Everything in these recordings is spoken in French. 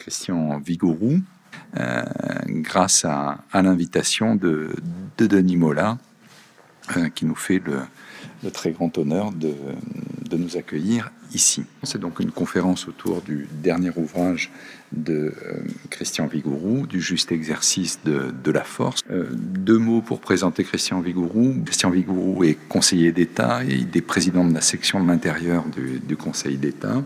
Christian Vigouroux, grâce à l'invitation de Denis Mola, qui nous fait le très grand honneur de nous accueillir ici. C'est donc une conférence autour du dernier ouvrage de Christian Vigouroux, du juste exercice de la force. Deux mots pour présenter Christian Vigouroux. Christian Vigouroux est conseiller d'État et il est président de la section de l'intérieur du Conseil d'État.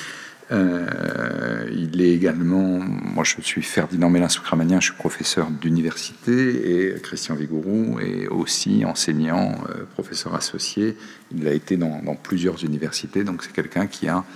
Il est également, moi je suis Ferdinand Mélin-Soukramanien, je suis professeur d'université, et Christian Vigouroux est aussi enseignant, professeur associé. Il a été dans plusieurs universités, donc c'est quelqu'un qui a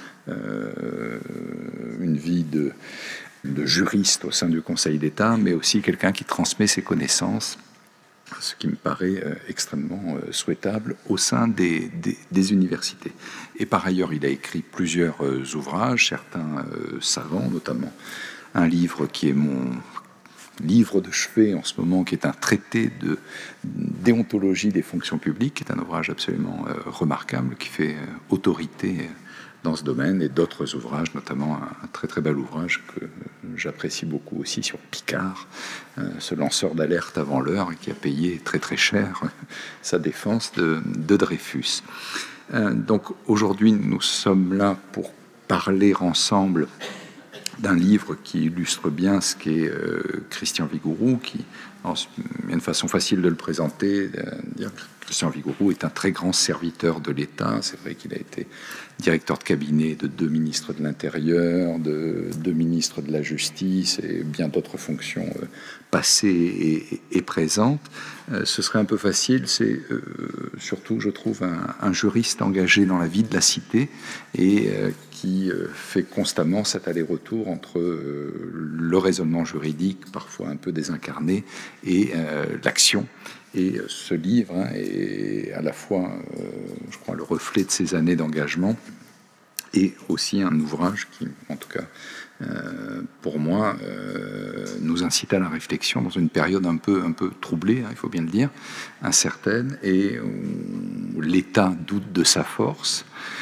une vie de juriste au sein du Conseil d'État, mais aussi quelqu'un qui transmet ses connaissances, ce qui me paraît extrêmement souhaitable au sein des universités. Et par ailleurs, il a écrit plusieurs ouvrages, certains savants, notamment un livre qui est mon livre de chevet en ce moment, qui est un traité de déontologie des fonctions publiques, qui est un ouvrage absolument remarquable, qui fait autorité dans ce domaine, et d'autres ouvrages, notamment un très très bel ouvrage que j'apprécie beaucoup aussi sur Picard, ce lanceur d'alerte avant l'heure qui a payé très très cher sa défense de Dreyfus. Donc aujourd'hui nous sommes là pour parler ensemble d'un livre qui illustre bien ce qu'est Christian Vigouroux, qui, il y a une façon facile de le présenter, dire que Christian Vigouroux est un très grand serviteur de l'État. C'est vrai qu'il a été directeur de cabinet de 2 ministres de l'Intérieur, de 2 ministres de la Justice et bien d'autres fonctions passées et présentes. Ce serait un peu facile, c'est surtout, je trouve, un juriste engagé dans la vie de la cité et qui fait constamment cet aller-retour entre le raisonnement juridique, parfois un peu désincarné, et l'action. Et ce livre est à la fois, je crois, le reflet de ses années d'engagement et aussi un ouvrage qui, en tout cas, pour moi, nous incite à la réflexion dans une période un peu troublée, il faut bien le dire, incertaine, et où l'État doute de sa force.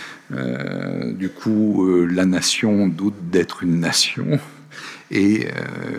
Du coup, la nation doute d'être une nation, et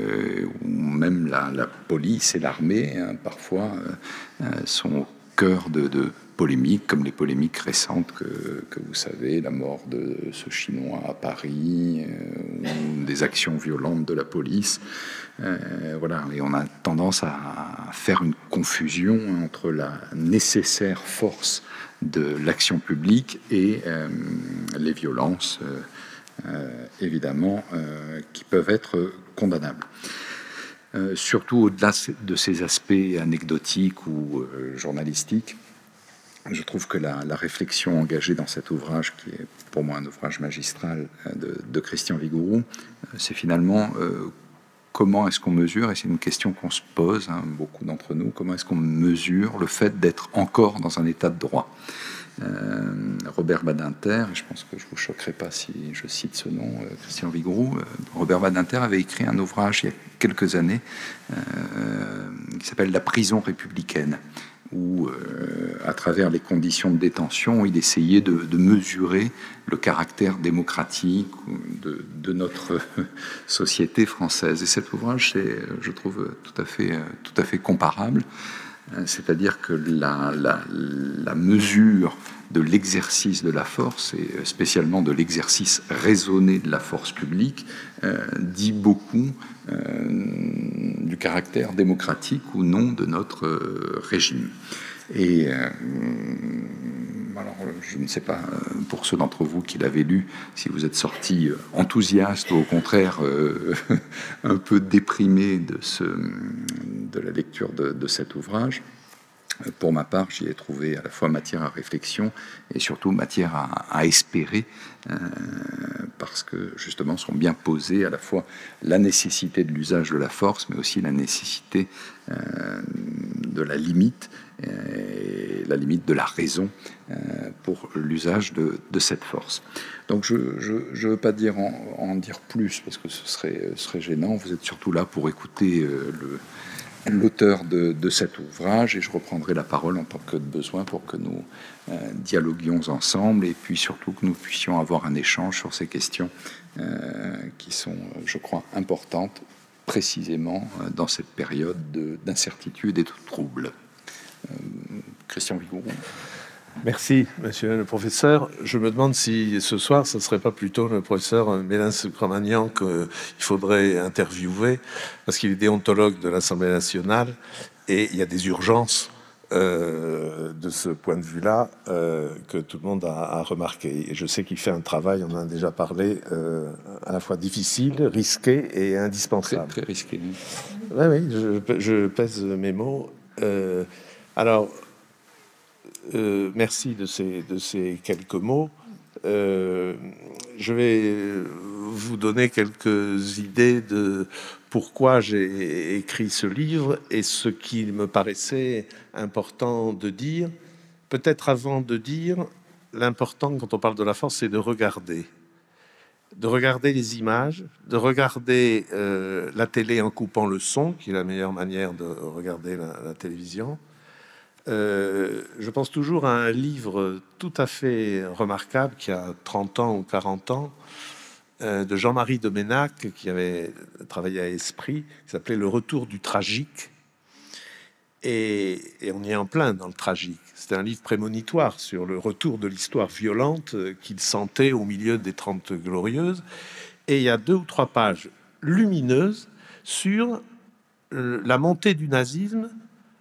même la police et l'armée, parfois, sont au cœur de polémiques, comme les polémiques récentes que vous savez, la mort de ce Chinois à Paris, ou des actions violentes de la police. Voilà, et on a tendance à faire une confusion entre la nécessaire force de l'action publique et les violences, évidemment, qui peuvent être condamnables. Surtout au-delà de ces aspects anecdotiques ou journalistiques, je trouve que la réflexion engagée dans cet ouvrage, qui est pour moi un ouvrage magistral de Christian Vigouroux, c'est finalement comment est-ce qu'on mesure, et c'est une question qu'on se pose, beaucoup d'entre nous, comment est-ce qu'on mesure le fait d'être encore dans un état de droit. Robert Badinter, je pense que je ne vous choquerai pas si je cite ce nom, Christian Vigouroux, Robert Badinter avait écrit un ouvrage il y a quelques années qui s'appelle « La prison républicaine », où, à travers les conditions de détention, il essayait de mesurer le caractère démocratique de notre société française. Et cet ouvrage, c'est, je trouve, tout à fait comparable. C'est-à-dire que la mesure de l'exercice de la force, et spécialement de l'exercice raisonné de la force publique, dit beaucoup du caractère démocratique ou non de notre régime. Et alors, je ne sais pas, pour ceux d'entre vous qui l'avaient lu, si vous êtes sortis enthousiastes ou au contraire un peu déprimés de la lecture de cet ouvrage. Pour ma part, j'y ai trouvé à la fois matière à réflexion et surtout matière à espérer, parce que justement sont bien posées à la fois la nécessité de l'usage de la force, mais aussi la nécessité de la limite, et la limite de la raison pour l'usage de cette force. Donc je ne veux pas en dire plus, parce que ce serait gênant. Vous êtes surtout là pour écouter l'auteur de cet ouvrage, et je reprendrai la parole en tant que de besoin pour que nous dialoguions ensemble, et puis surtout que nous puissions avoir un échange sur ces questions qui sont, je crois, importantes, précisément dans cette période d'incertitude et de trouble. Christian Vigouron. Merci, monsieur le professeur. Je me demande si ce soir, ce ne serait pas plutôt le professeur Mélin-Soukramanian qu'il faudrait interviewer, parce qu'il est déontologue de l'Assemblée nationale, et il y a des urgences de ce point de vue-là que tout le monde a remarqué. Et je sais qu'il fait un travail, on en a déjà parlé, à la fois difficile, risqué et indispensable. Très risqué. Oui, je pèse mes mots. Merci de ces quelques mots. Je vais vous donner quelques idées de pourquoi j'ai écrit ce livre et ce qu'il me paraissait important de dire. Peut-être avant de dire, l'important quand on parle de la force, c'est de regarder les images, de regarder la télé en coupant le son, qui est la meilleure manière de regarder la télévision. Je pense toujours à un livre tout à fait remarquable qui a 30 ans ou 40 ans de Jean-Marie Doménac qui avait travaillé à Esprit, qui s'appelait Le Retour du tragique, et on y est en plein dans le tragique. C'était un livre prémonitoire sur le retour de l'histoire violente qu'il sentait au milieu des 30 Glorieuses, et il y a 2 ou 3 pages lumineuses sur la montée du nazisme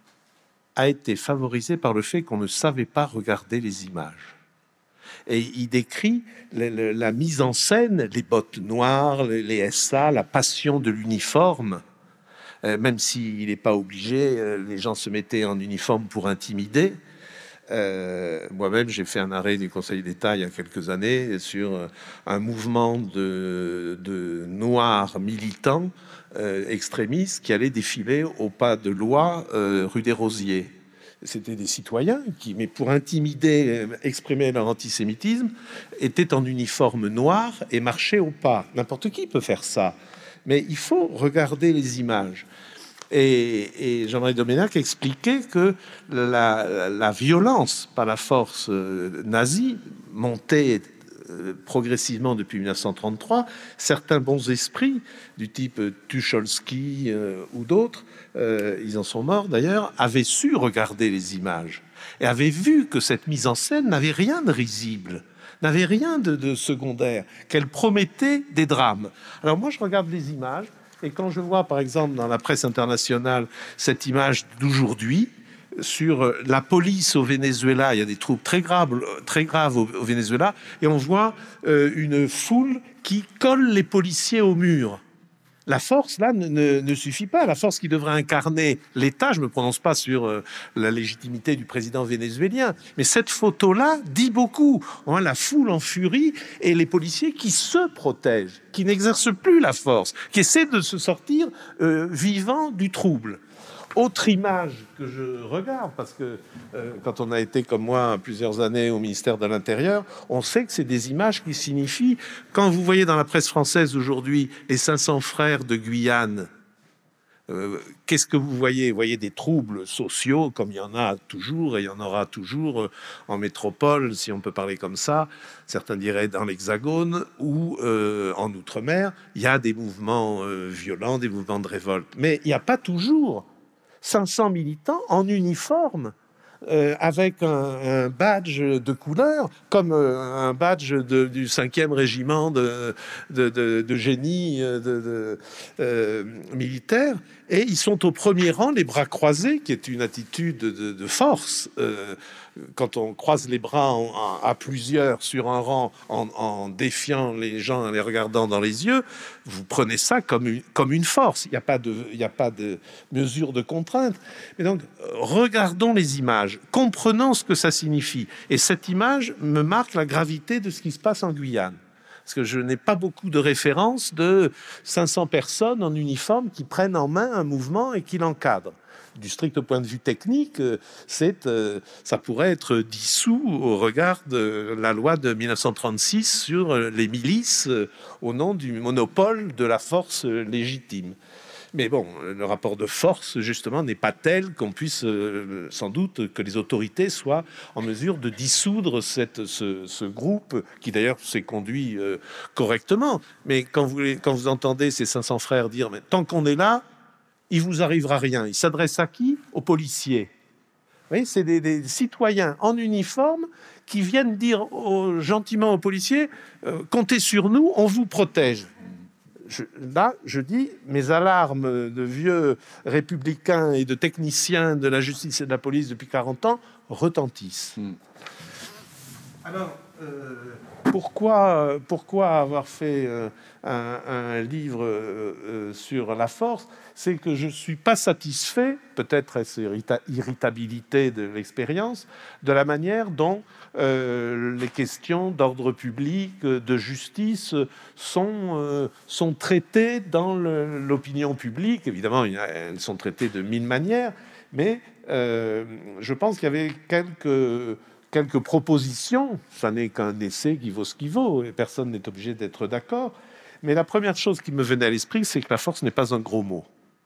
a été favorisé par le fait qu'on ne savait pas regarder les images. Et il décrit la mise en scène, les bottes noires, les SA, la passion de l'uniforme, même s'il n'est pas obligé, les gens se mettaient en uniforme pour intimider. Moi-même, j'ai fait un arrêt du Conseil d'État il y a quelques années sur un mouvement de noirs militants extrémistes qui allaient défiler au pas de loi rue des Rosiers. C'était des citoyens qui, mais pour intimider, exprimer leur antisémitisme, étaient en uniforme noir et marchaient au pas. N'importe qui peut faire ça, mais il faut regarder les images. Et Jean-Marie Doménac expliquait que la violence par la force nazie montait progressivement depuis 1933. Certains bons esprits du type Tucholsky ou d'autres, ils en sont morts d'ailleurs, avaient su regarder les images et avaient vu que cette mise en scène n'avait rien de risible, n'avait rien de secondaire, qu'elle promettait des drames. Alors moi je regarde les images, et quand je vois par exemple dans la presse internationale cette image d'aujourd'hui sur la police au Venezuela, il y a des troubles très graves au Venezuela, et on voit une foule qui colle les policiers au mur. La force, là, ne suffit pas. La force qui devrait incarner l'État, je ne me prononce pas sur la légitimité du président vénézuélien, mais cette photo-là dit beaucoup. On voit la foule en furie et les policiers qui se protègent, qui n'exercent plus la force, qui essaient de se sortir vivants du trouble. Autre image que je regarde, parce que quand on a été comme moi plusieurs années au ministère de l'Intérieur, on sait que c'est des images qui signifient, quand vous voyez dans la presse française aujourd'hui les 500 frères de Guyane, qu'est-ce que vous voyez? Vous voyez des troubles sociaux, comme il y en a toujours, et il y en aura toujours en métropole, si on peut parler comme ça, certains diraient dans l'Hexagone, ou en Outre-mer, il y a des mouvements violents, des mouvements de révolte. Mais il n'y a pas toujours 500 militants en uniforme, avec un badge de couleur, comme un badge du 5e régiment de génie militaire, et ils sont au premier rang, les bras croisés, qui est une attitude de force. Quand on croise les bras à plusieurs sur un rang, en défiant les gens, en les regardant dans les yeux, vous prenez ça comme une force. Il n'y a pas de mesure de contrainte. Mais donc, regardons les images, comprenons ce que ça signifie. Et cette image me marque la gravité de ce qui se passe en Guyane. Parce que je n'ai pas beaucoup de références de 500 personnes en uniforme qui prennent en main un mouvement et qui l'encadrent. Du strict point de vue technique, ça pourrait être dissous au regard de la loi de 1936 sur les milices au nom du monopole de la force légitime. Mais bon, le rapport de force, justement, n'est pas tel qu'on puisse, sans doute, que les autorités soient en mesure de dissoudre ce groupe, qui d'ailleurs s'est conduit correctement. Mais quand vous entendez ces 500 frères dire « mais tant qu'on est là, il vous arrivera rien », ils s'adressent à qui? Aux policiers. Vous voyez, c'est des citoyens en uniforme qui viennent dire gentiment aux policiers comptez sur nous, on vous protège. Là, je dis, mes alarmes de vieux républicains et de techniciens de la justice et de la police depuis 40 ans retentissent. Alors, pourquoi avoir fait un livre sur la force? C'est que je ne suis pas satisfait, peut-être est-ce irritabilité de l'expérience, de la manière dont les questions d'ordre public, de justice sont traitées dans l'opinion publique. Évidemment, elles sont traitées de 1000 manières, mais je pense qu'il y avait quelques propositions. Ça n'est qu'un essai qui vaut ce qu'il vaut, et personne n'est obligé d'être d'accord. Mais la première chose qui me venait à l'esprit, c'est que la force n'est pas un gros mot.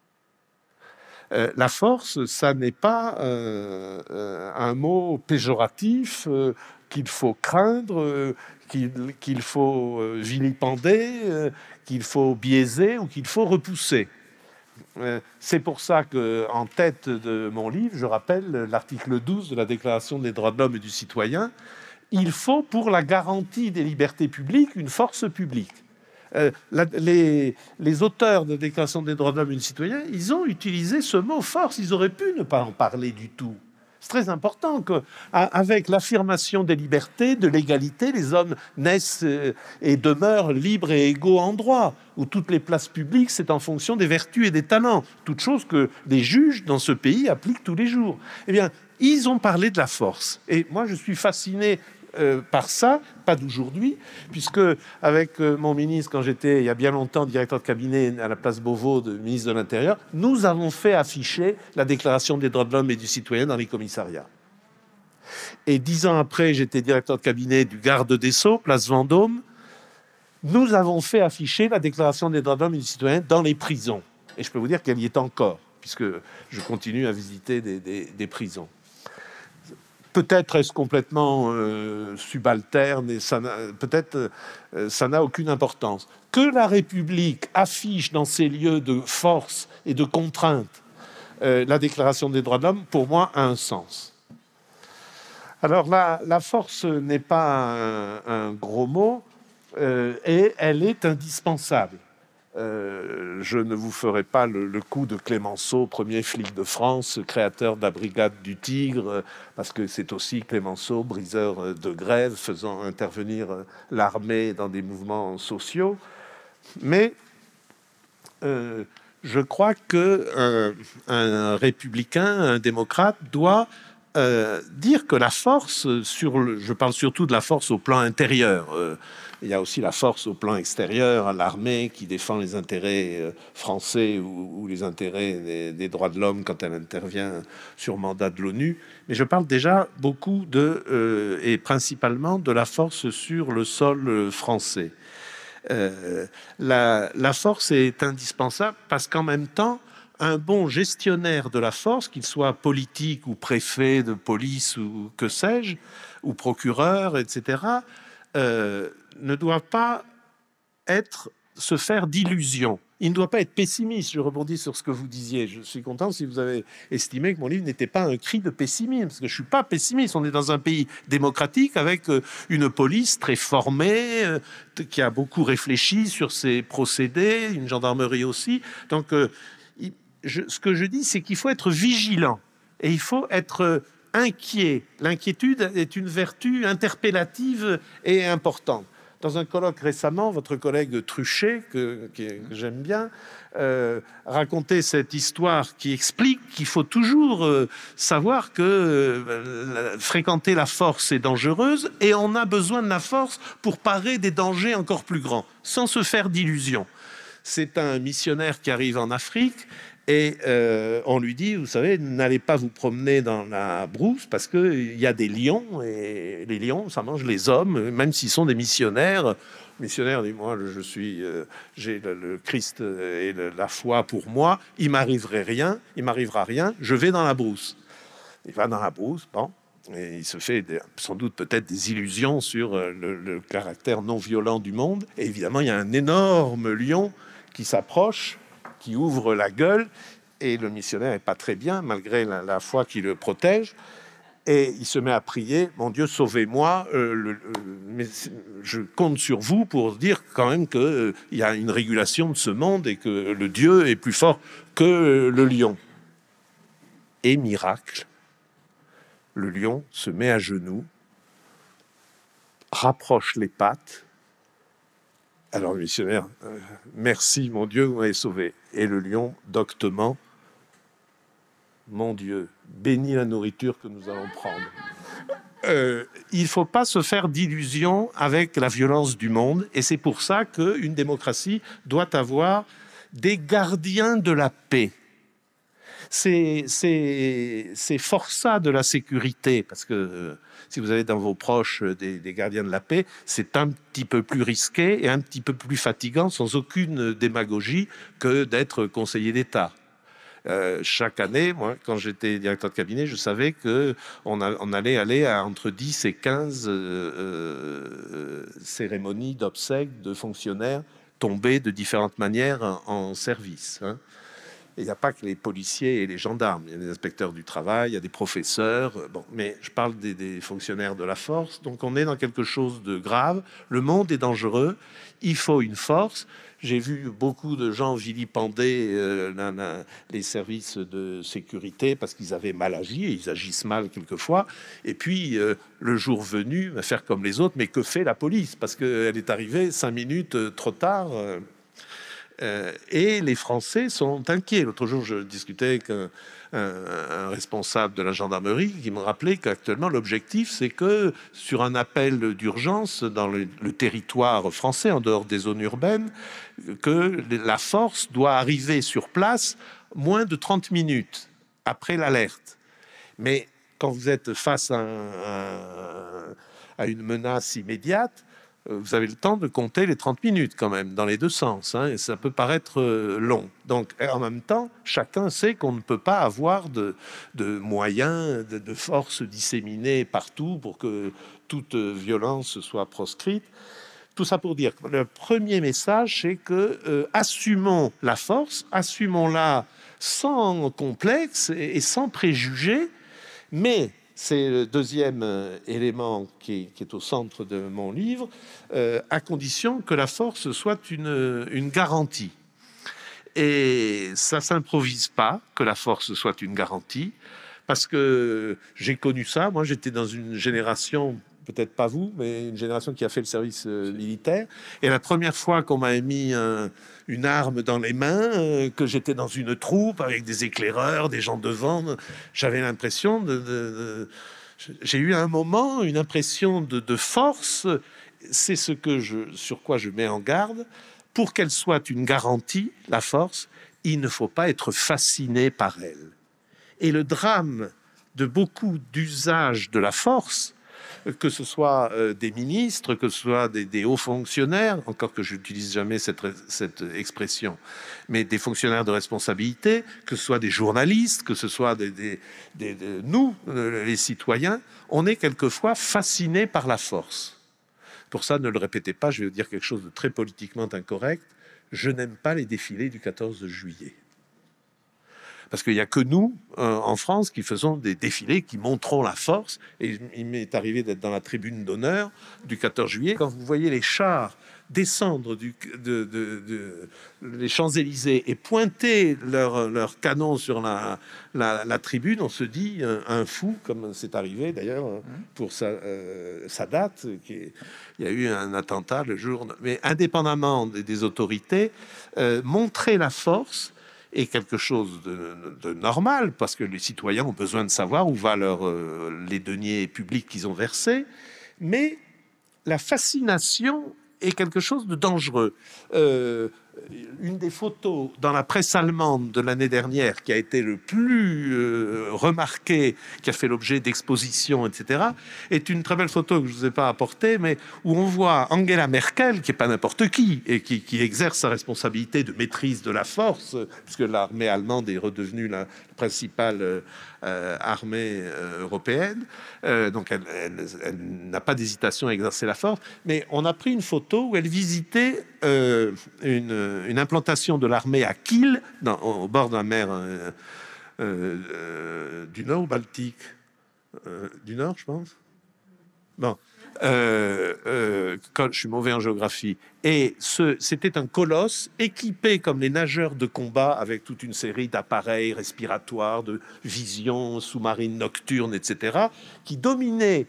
La force, ça n'est pas un mot péjoratif qu'il faut craindre, qu'il faut vilipender, qu'il faut biaiser ou qu'il faut repousser. C'est pour ça qu'en tête de mon livre, je rappelle l'article 12 de la Déclaration des droits de l'homme et du citoyen. Il faut, pour la garantie des libertés publiques, une force publique. Les auteurs de la Déclaration des droits de l'homme et du citoyen, ils ont utilisé ce mot force. Ils auraient pu ne pas en parler du tout. C'est très important qu'avec l'affirmation des libertés, de l'égalité, les hommes naissent et demeurent libres et égaux en droit, où toutes les places publiques, c'est en fonction des vertus et des talents, toutes choses que les juges dans ce pays appliquent tous les jours. Eh bien, ils ont parlé de la force. Et moi, je suis fasciné par ça, pas d'aujourd'hui, puisque avec mon ministre, quand j'étais il y a bien longtemps directeur de cabinet à la place Beauvau de ministre de l'Intérieur, nous avons fait afficher la Déclaration des droits de l'homme et du citoyen dans les commissariats. Et 10 ans après, j'étais directeur de cabinet du garde des Sceaux, place Vendôme. Nous avons fait afficher la Déclaration des droits de l'homme et du citoyen dans les prisons. Et je peux vous dire qu'elle y est encore, puisque je continue à visiter des prisons. Peut-être est-ce complètement subalterne et peut-être ça n'a aucune importance. Que la République affiche dans ses lieux de force et de contrainte la Déclaration des droits de l'homme, pour moi, a un sens. Alors la force n'est pas un gros mot et elle est indispensable. Je ne vous ferai pas le coup de Clémenceau, premier flic de France, créateur de la brigade du Tigre, parce que c'est aussi Clémenceau, briseur de grève, faisant intervenir l'armée dans des mouvements sociaux. Mais je crois qu'un républicain, un démocrate, doit dire que la force, je parle surtout de la force au plan intérieur, il y a aussi la force au plan extérieur, l'armée qui défend les intérêts français ou les intérêts des droits de l'homme quand elle intervient sur mandat de l'ONU. Mais je parle déjà beaucoup et principalement de la force sur le sol français. La force est indispensable parce qu'en même temps, un bon gestionnaire de la force, qu'il soit politique ou préfet de police ou que sais-je, ou procureur, etc., ne doit pas se faire d'illusions. Il ne doit pas être pessimiste. Je rebondis sur ce que vous disiez. Je suis content si vous avez estimé que mon livre n'était pas un cri de pessimisme, parce que je ne suis pas pessimiste. On est dans un pays démocratique avec une police très formée, qui a beaucoup réfléchi sur ses procédés, une gendarmerie aussi. Donc, ce que je dis, c'est qu'il faut être vigilant et il faut être inquiet. L'inquiétude est une vertu interpellative et importante. Dans un colloque récemment, votre collègue Truchet, que j'aime bien, racontait cette histoire qui explique qu'il faut toujours savoir que fréquenter la force est dangereuse et on a besoin de la force pour parer des dangers encore plus grands, sans se faire d'illusions. C'est un missionnaire qui arrive en Afrique et on lui dit, vous savez, n'allez pas vous promener dans la brousse parce qu'il y a des lions et les lions, ça mange les hommes, même s'ils sont des missionnaires. missionnaire dit, moi, j'ai le Christ et la foi pour moi, il m'arrivera rien, je vais dans la brousse. Il va dans la brousse, bon, et il se fait sans doute peut-être des illusions sur le caractère non violent du monde. Et évidemment, il y a un énorme lion qui s'approche, qui ouvre la gueule, et le missionnaire n'est pas très bien, malgré la foi qui le protège. Et il se met à prier, mon Dieu, sauvez-moi, mais je compte sur vous pour dire quand même qu'il y a une régulation de ce monde et que le Dieu est plus fort que le lion. Et miracle, le lion se met à genoux, rapproche les pattes. Alors le missionnaire, merci mon Dieu, vous m'avez sauvé. Et le lion, doctement, mon Dieu, bénis la nourriture que nous allons prendre. Il ne faut pas se faire d'illusions avec la violence du monde, et c'est pour ça qu'une démocratie doit avoir des gardiens de la paix. Ces forçats de la sécurité, parce que si vous avez dans vos proches des gardiens de la paix, c'est un petit peu plus risqué et un petit peu plus fatigant, sans aucune démagogie, que d'être conseiller d'État. Chaque année, moi, quand j'étais directeur de cabinet, je savais qu'on allait aller à entre 10 et 15 cérémonies d'obsèques de fonctionnaires tombés de différentes manières en service. Il n'y a pas que les policiers et les gendarmes, il y a des inspecteurs du travail, il y a des professeurs, mais je parle des fonctionnaires de la force, donc on est dans quelque chose de grave, le monde est dangereux, il faut une force. J'ai vu beaucoup de gens vilipender les services de sécurité parce qu'ils avaient mal agi, et ils agissent mal quelquefois, et puis le jour venu, faire comme les autres, mais que fait la police? Parce qu'elle est arrivée 5 minutes trop tard. Et les Français sont inquiets. L'autre jour, je discutais avec un responsable de la gendarmerie qui me rappelait qu'actuellement, l'objectif, c'est que sur un appel d'urgence dans le territoire français, en dehors des zones urbaines, que la force doit arriver sur place moins de 30 minutes après l'alerte. Mais quand vous êtes face à une menace immédiate, vous avez le temps de compter les 30 minutes quand même, dans les deux sens, et ça peut paraître long. Donc, en même temps, chacun sait qu'on ne peut pas avoir de moyens, de forces disséminées partout pour que toute violence soit proscrite. Tout ça pour dire que le premier message, c'est que assumons la force, assumons-la sans complexe et sans préjugés, mais c'est le deuxième élément qui est au centre de mon livre, à condition que la force soit une garantie. Et ça ne s'improvise pas que la force soit une garantie, parce que j'ai connu ça. Moi, j'étais dans une génération, peut-être pas vous, mais une génération qui a fait le service militaire. Et la première fois qu'on m'a mis une arme dans les mains, que j'étais dans une troupe avec des éclaireurs, des gens devant, j'avais l'impression j'ai eu un moment une impression de force. C'est sur quoi je mets en garde. Pour qu'elle soit une garantie, la force, il ne faut pas être fasciné par elle. Et le drame de beaucoup d'usages de la force, que ce soit des ministres, que ce soit des hauts fonctionnaires, encore que je n'utilise jamais cette expression, mais des fonctionnaires de responsabilité, que ce soit des journalistes, que ce soit nous, les citoyens, on est quelquefois fascinés par la force. Pour ça, ne le répétez pas, je vais vous dire quelque chose de très politiquement incorrect. Je n'aime pas les défilés du 14 juillet. Parce qu'il n'y a que nous, en France, qui faisons des défilés, qui montrons la force. Et il m'est arrivé d'être dans la tribune d'honneur du 14 juillet. Quand vous voyez les chars descendre les Champs-Élysées et pointer leurs canons sur la tribune, on se dit un fou, comme c'est arrivé d'ailleurs pour Sadat. Il y a eu un attentat le jour... Mais indépendamment des autorités, montrer la force est quelque chose de normal, parce que les citoyens ont besoin de savoir où vont les deniers publics qu'ils ont versés, mais la fascination est quelque chose de dangereux. une des photos dans la presse allemande de l'année dernière qui a été le plus remarquée, qui a fait l'objet d'expositions, etc., est une très belle photo que je ne vous ai pas apportée, mais où on voit Angela Merkel, qui n'est pas n'importe qui, et qui exerce sa responsabilité de maîtrise de la force, puisque l'armée allemande est redevenue la principale armée européenne. Donc elle n'a pas d'hésitation à exercer la force. Mais on a pris une photo où elle visitait une implantation de l'armée à Kiel, au bord de la mer du Nord ou Baltique, du Nord, je pense. Bon. Je suis mauvais en géographie. Et c'était un colosse équipé comme les nageurs de combat avec toute une série d'appareils respiratoires, de visions sous-marines nocturnes, etc., qui dominait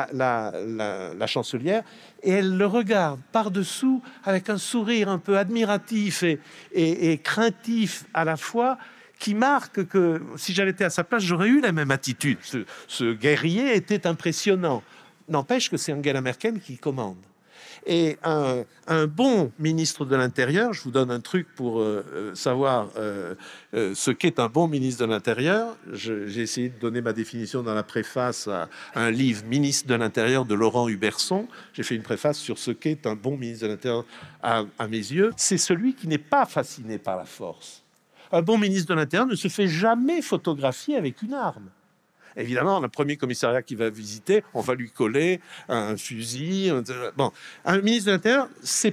la chancelière. Et elle le regarde par-dessous avec un sourire un peu admiratif et craintif à la fois, qui marque que si j'avais été à sa place, j'aurais eu la même attitude. Ce guerrier était impressionnant. N'empêche que c'est Angela Merkel qui commande. Et un bon ministre de l'Intérieur, je vous donne un truc pour savoir ce qu'est un bon ministre de l'Intérieur. J'ai essayé de donner ma définition dans la préface à un livre, Ministre de l'Intérieur, de Laurent Huberson. J'ai fait une préface sur ce qu'est un bon ministre de l'Intérieur à mes yeux. C'est celui qui n'est pas fasciné par la force. Un bon ministre de l'Intérieur ne se fait jamais photographier avec une arme. Évidemment, le premier commissariat qu'il va visiter, on va lui coller un fusil. Bon, un ministre de l'Intérieur,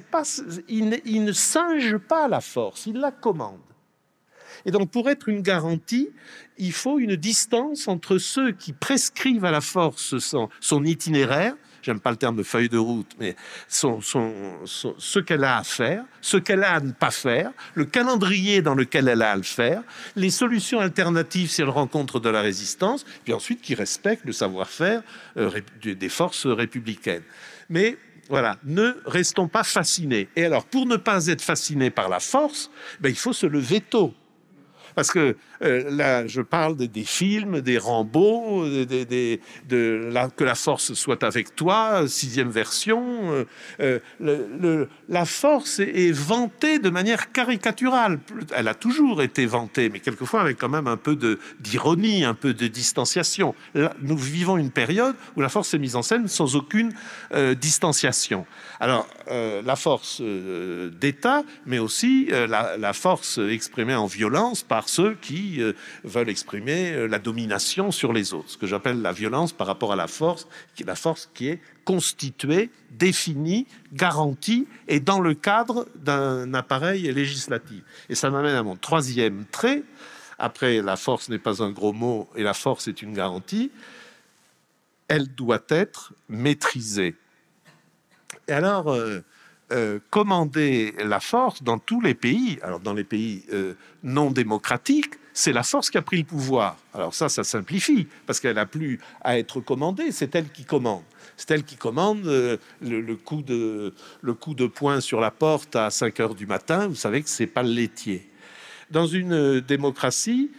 il ne singe pas la force, il la commande. Et donc, pour être une garantie, il faut une distance entre ceux qui prescrivent à la force son itinéraire. J'aime pas le terme de feuille de route, mais ce qu'elle a à faire, ce qu'elle a à ne pas faire, le calendrier dans lequel elle a à le faire, les solutions alternatives si elle rencontre de la résistance, puis ensuite qui respecte le savoir-faire des forces républicaines. Mais voilà, ne restons pas fascinés. Et alors, pour ne pas être fascinés par la force, il faut se lever tôt. Parce que là, je parle des films, des Rambo, que la force soit avec toi, 6e version. La force est vantée de manière caricaturale. Elle a toujours été vantée, mais quelquefois avec quand même un peu d'ironie, un peu de distanciation. Là, nous vivons une période où la force est mise en scène sans aucune distanciation. Alors, la force d'État, mais aussi la force exprimée en violence par ceux qui veulent exprimer la domination sur les autres. Ce que j'appelle la violence par rapport à la force qui est constituée, définie, garantie et dans le cadre d'un appareil législatif. Et ça m'amène à mon troisième trait. Après, la force n'est pas un gros mot et la force est une garantie. Elle doit être maîtrisée. Et alors, commander la force dans tous les pays, alors dans les pays non démocratiques, c'est la force qui a pris le pouvoir. Alors ça simplifie, parce qu'elle n'a plus à être commandée, c'est elle qui commande. C'est elle qui commande le coup de poing sur la porte à 5 heures du matin, vous savez que ce n'est pas le laitier. Dans une démocratie,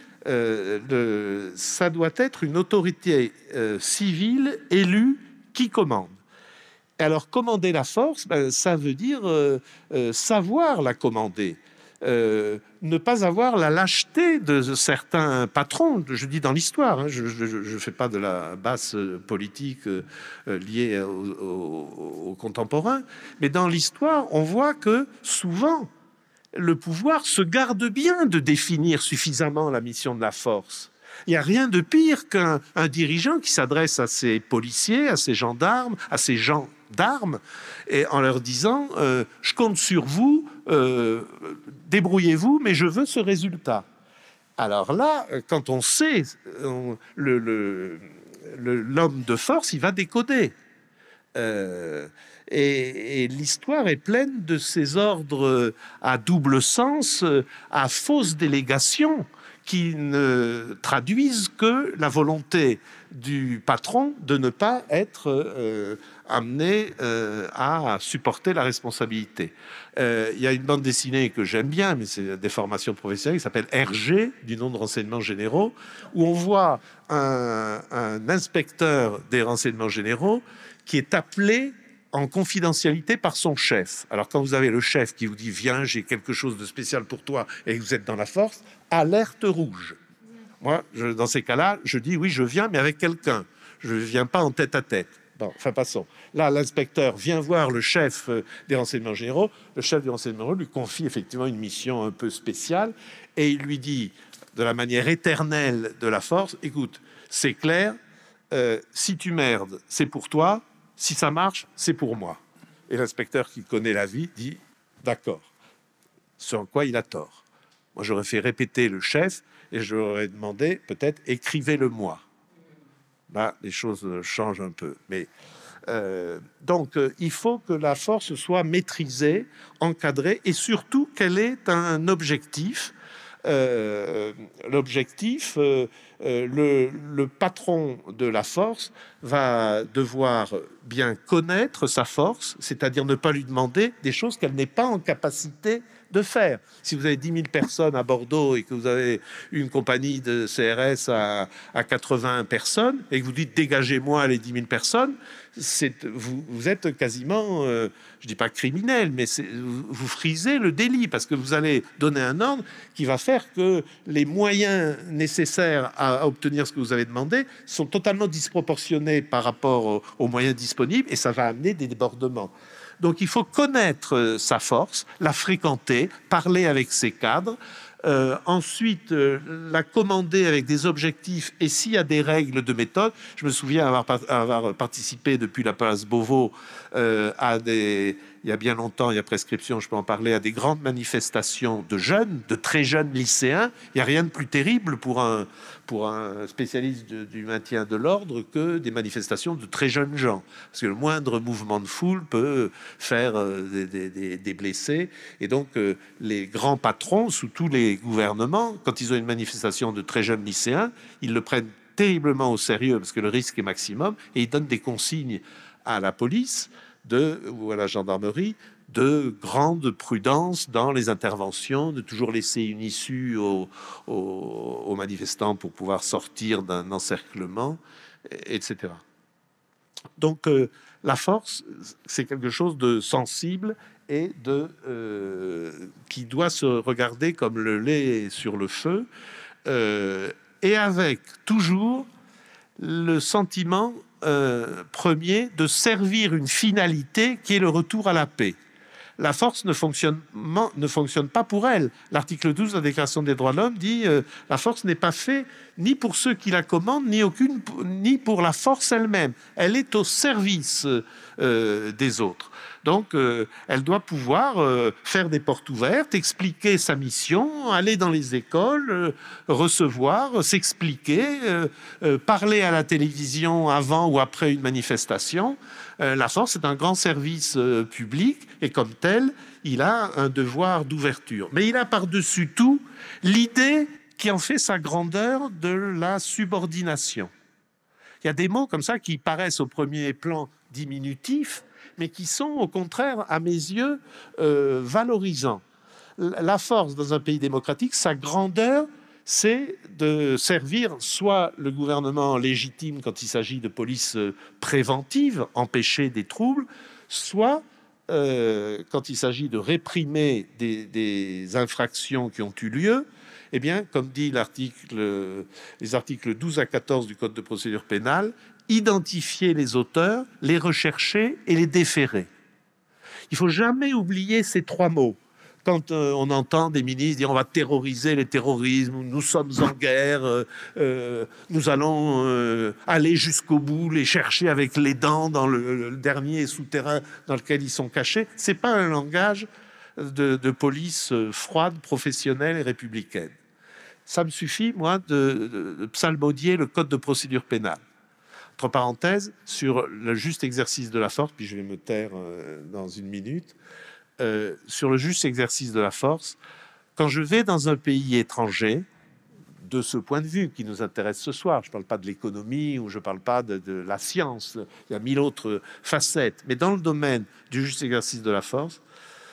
ça doit être une autorité civile élue qui commande. Alors, commander la force, ça veut dire savoir la commander. Ne pas avoir la lâcheté de certains patrons, je dis dans l'histoire, hein, je ne fais pas de la basse politique liée aux contemporains, mais dans l'histoire, on voit que souvent, le pouvoir se garde bien de définir suffisamment la mission de la force. Il n'y a rien de pire qu'un dirigeant qui s'adresse à ses policiers, à ses gendarmes, à ses gens d'armes, et en leur disant « je compte sur vous, débrouillez-vous, mais je veux ce résultat ». Alors là, quand on sait, l'homme de force, il va décoder. Et l'histoire est pleine de ces ordres à double sens, à fausse délégation, qui ne traduisent que la volonté du patron de ne pas être amené à supporter la responsabilité. Il y a une bande dessinée que j'aime bien, mais c'est des formations professionnelles, qui s'appelle RG, du nom de renseignements généraux, où on voit un inspecteur des renseignements généraux qui est appelé en confidentialité par son chef. Alors quand vous avez le chef qui vous dit « Viens, j'ai quelque chose de spécial pour toi » et que vous êtes dans la force, alerte rouge. Moi, dans ces cas-là, je dis « Oui, je viens, mais avec quelqu'un. Je ne viens pas en tête-à-tête. » Bon, enfin, passons. Là, l'inspecteur vient voir le chef des renseignements généraux. Le chef des renseignements généraux lui confie effectivement une mission un peu spéciale et il lui dit, de la manière éternelle de la force, « Écoute, c'est clair, si tu merdes, c'est pour toi. Si ça marche, c'est pour moi. » Et l'inspecteur qui connaît la vie dit « D'accord. » Sur quoi il a tort. Moi, j'aurais fait répéter le chef et je leur ai demandé, peut-être, écrivez-le-moi. Là, les choses changent un peu. Mais, donc, il faut que la force soit maîtrisée, encadrée, et surtout qu'elle ait un objectif. L'objectif, le patron de la force va devoir bien connaître sa force, c'est-à-dire ne pas lui demander des choses qu'elle n'est pas en capacité de faire. Si vous avez 10 000 personnes à Bordeaux et que vous avez une compagnie de CRS à 80 personnes et que vous dites dégagez-moi les 10 000 personnes, vous êtes quasiment, je dis pas criminel, mais vous frisez le délit parce que vous allez donner un ordre qui va faire que les moyens nécessaires à obtenir ce que vous avez demandé sont totalement disproportionnés par rapport aux moyens disponibles et ça va amener des débordements. Donc il faut connaître sa force, la fréquenter, parler avec ses cadres, ensuite la commander avec des objectifs et s'il y a des règles de méthode. Je me souviens avoir participé depuis la place Beauvau il y a bien longtemps, il y a prescription, je peux en parler, à des grandes manifestations de jeunes, de très jeunes lycéens. Il n'y a rien de plus terrible pour un spécialiste du maintien de l'ordre que des manifestations de très jeunes gens. Parce que le moindre mouvement de foule peut faire des blessés. Et donc, les grands patrons, sous tous les gouvernements, quand ils ont une manifestation de très jeunes lycéens, ils le prennent terriblement au sérieux parce que le risque est maximum et ils donnent des consignes à la police ou à la gendarmerie de grande prudence dans les interventions, de toujours laisser une issue aux manifestants pour pouvoir sortir d'un encerclement, etc. Donc la force, c'est quelque chose de sensible et qui doit se regarder comme le lait sur le feu, et avec toujours le sentiment premier de servir une finalité qui est le retour à la paix. La force ne fonctionne pas pour elle. L'article 12 de la Déclaration des droits de l'homme dit la force n'est pas faite ni pour ceux qui la commandent, ni pour la force elle-même. Elle est au service des autres. Donc, elle doit pouvoir faire des portes ouvertes, expliquer sa mission, aller dans les écoles, recevoir, s'expliquer, parler à la télévision avant ou après une manifestation. La force est un grand service public et comme tel, il a un devoir d'ouverture. Mais il a par-dessus tout l'idée qui en fait sa grandeur de la subordination. Il y a des mots comme ça qui paraissent au premier plan diminutifs, mais qui sont au contraire, à mes yeux, valorisants. La force dans un pays démocratique, sa grandeur, c'est de servir soit le gouvernement légitime quand il s'agit de police préventive, empêcher des troubles, soit quand il s'agit de réprimer des infractions qui ont eu lieu, eh bien, comme dit les articles 12 à 14 du Code de procédure pénale, identifier les auteurs, les rechercher et les déférer. Il ne faut jamais oublier ces trois mots. Quand on entend des ministres dire on va terroriser les terrorismes, nous sommes en guerre, nous allons aller jusqu'au bout, les chercher avec les dents dans le dernier souterrain dans lequel ils sont cachés, ce n'est pas un langage de police froide, professionnelle et républicaine. Ça me suffit, moi, de psalmodier le Code de procédure pénale. Entre parenthèses, sur le juste exercice de la force, puis je vais me taire dans une minute, sur le juste exercice de la force, quand je vais dans un pays étranger, de ce point de vue qui nous intéresse ce soir, je ne parle pas de l'économie ou je ne parle pas de la science, il y a mille autres facettes, mais dans le domaine du juste exercice de la force,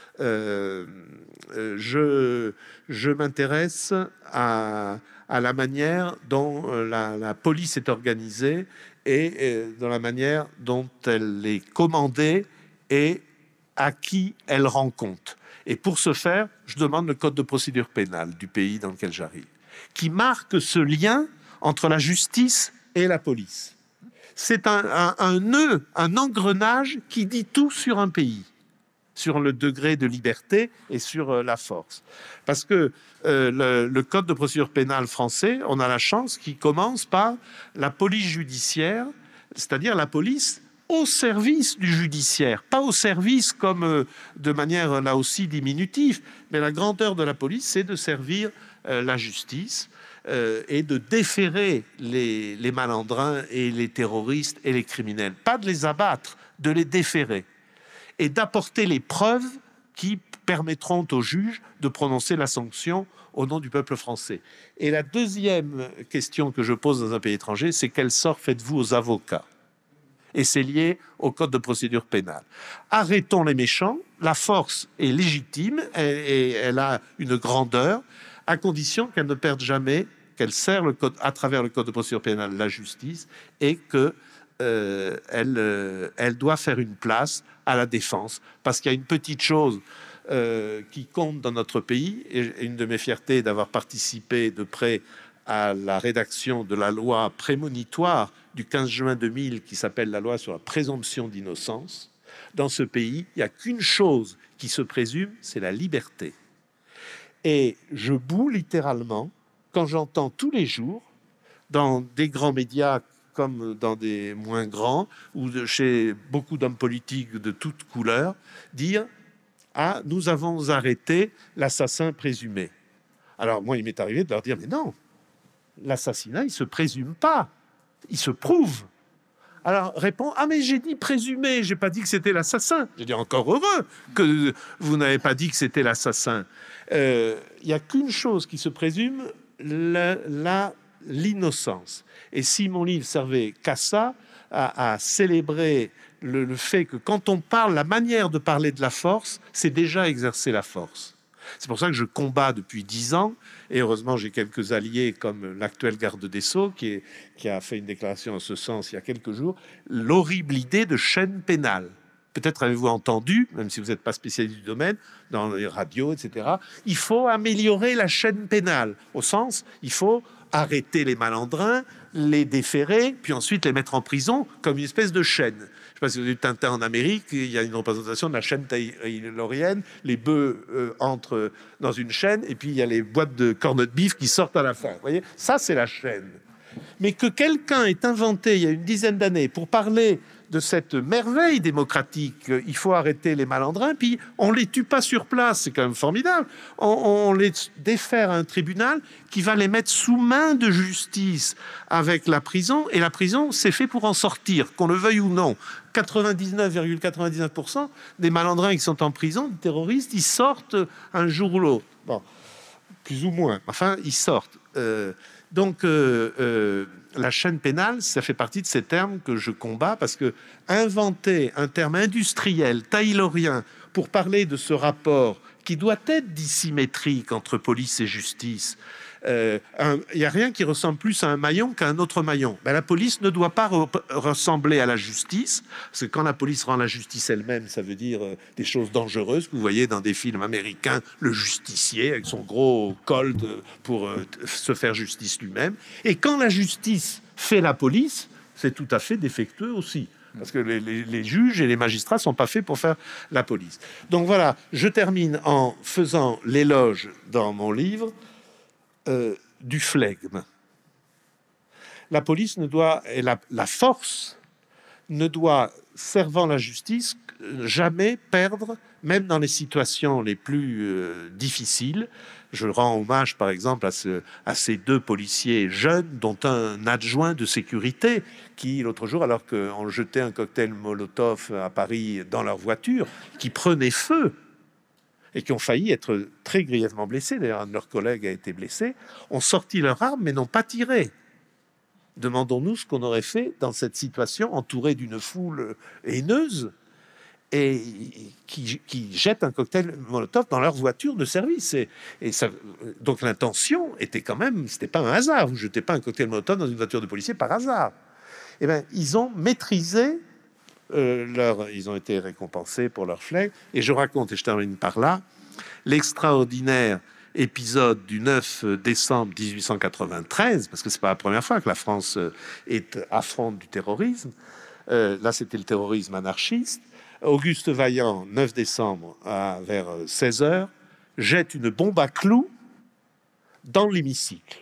je m'intéresse à la manière dont la police est organisée et dans la manière dont elle est commandée et à qui elle rend compte. Et pour ce faire, je demande le code de procédure pénale du pays dans lequel j'arrive, qui marque ce lien entre la justice et la police. C'est un nœud, un engrenage qui dit tout sur un pays, sur le degré de liberté et sur la force. Parce que le code de procédure pénale français, on a la chance qu'il commence par la police judiciaire, c'est-à-dire la police au service du judiciaire, pas au service comme de manière là aussi diminutive, mais la grandeur de la police, c'est de servir la justice et de déférer les malandrins et les terroristes et les criminels, pas de les abattre, de les déférer et d'apporter les preuves qui permettront aux juges de prononcer la sanction au nom du peuple français. Et la deuxième question que je pose dans un pays étranger, c'est quel sort faites-vous aux avocats ? Et c'est lié au code de procédure pénale. Arrêtons les méchants, la force est légitime et elle a une grandeur, à condition qu'elle ne perde jamais, qu'elle sert à travers le code de procédure pénale la justice et qu'elle doit faire une place à la défense. Parce qu'il y a une petite chose qui compte dans notre pays, et une de mes fiertés est d'avoir participé de près à la rédaction de la loi prémonitoire du 15 juin 2000 qui s'appelle la loi sur la présomption d'innocence. Dans ce pays, il n'y a qu'une chose qui se présume, c'est la liberté. Et je boue littéralement quand j'entends tous les jours, dans des grands médias comme dans des moins grands, ou chez beaucoup d'hommes politiques de toutes couleurs, dire « Ah, nous avons arrêté l'assassin présumé ». Alors moi, il m'est arrivé de leur dire « Mais non, l'assassinat, il ne se présume pas, il se prouve ». Alors répond « Ah mais j'ai dit présumé, j'ai pas dit que c'était l'assassin ». J'ai dit « Encore heureux que vous n'avez pas dit que c'était l'assassin ». Il n'y a qu'une chose qui se présume, l'innocence. Et si mon livre servait qu'à ça, à célébrer le fait que quand on parle, la manière de parler de la force, c'est déjà exercer la force. C'est pour ça que je combats depuis 10 ans, et heureusement j'ai quelques alliés comme l'actuel garde des Sceaux qui a fait une déclaration en ce sens il y a quelques jours, l'horrible idée de chaîne pénale. Peut-être avez-vous entendu, même si vous n'êtes pas spécialiste du domaine, dans les radios, etc., il faut améliorer la chaîne pénale, au sens, il faut arrêter les malandrins, les déférer, puis ensuite les mettre en prison comme une espèce de chaîne. Je ne sais pas si vous avez vu Tintin en Amérique, il y a une représentation de la chaîne taylorienne, les bœufs entrent dans une chaîne, et puis il y a les boîtes de corned beef qui sortent à la fin. Vous voyez, ça c'est la chaîne. Mais que quelqu'un ait inventé il y a une dizaine d'années pour parler de cette merveille démocratique, il faut arrêter les malandrins, puis on les tue pas sur place, c'est quand même formidable. On les défère à un tribunal qui va les mettre sous main de justice avec la prison, et la prison, c'est fait pour en sortir, qu'on le veuille ou non. 99,99% des malandrins qui sont en prison, des terroristes, ils sortent un jour ou l'autre. Bon, plus ou moins, enfin, ils sortent. Donc, la chaîne pénale, ça fait partie de ces termes que je combats, parce que inventer un terme industriel, taylorien, pour parler de ce rapport qui doit être dissymétrique entre police et justice, il n'y a rien qui ressemble plus à un maillon qu'à un autre maillon. Ben, la police ne doit pas ressembler à la justice, parce que quand la police rend la justice elle-même, ça veut dire des choses dangereuses que vous voyez dans des films américains, le justicier avec son gros colt pour se faire justice lui-même. Et quand la justice fait la police, c'est tout à fait défectueux aussi. Parce que les juges et les magistrats ne sont pas faits pour faire la police. Donc voilà, je termine en faisant l'éloge dans mon livre du flegme. La police ne doit, et la force ne doit, servant la justice, jamais perdre, même dans les situations les plus difficiles. Je rends hommage, par exemple, à ces 2 policiers jeunes, dont un adjoint de sécurité, qui, l'autre jour, alors qu'on jetait un cocktail Molotov à Paris dans leur voiture, qui prenait feu, et qui ont failli être très grièvement blessés, d'ailleurs un de leurs collègues a été blessé, ont sorti leur arme mais n'ont pas tiré. Demandons-nous ce qu'on aurait fait dans cette situation, entourée d'une foule haineuse, et qui jettent un cocktail Molotov dans leur voiture de service. Et ça, donc l'intention était quand même, c'était pas un hasard, vous jetez pas un cocktail Molotov dans une voiture de policier par hasard. Eh bien, ils ont maîtrisé ils ont été récompensés pour leur flegme. Et je raconte, et je termine par là, l'extraordinaire épisode du 9 décembre 1893, parce que c'est pas la première fois que la France affronte du terrorisme. Là, c'était le terrorisme anarchiste. Auguste Vaillant, 9 décembre, vers 16h, jette une bombe à clous dans l'hémicycle,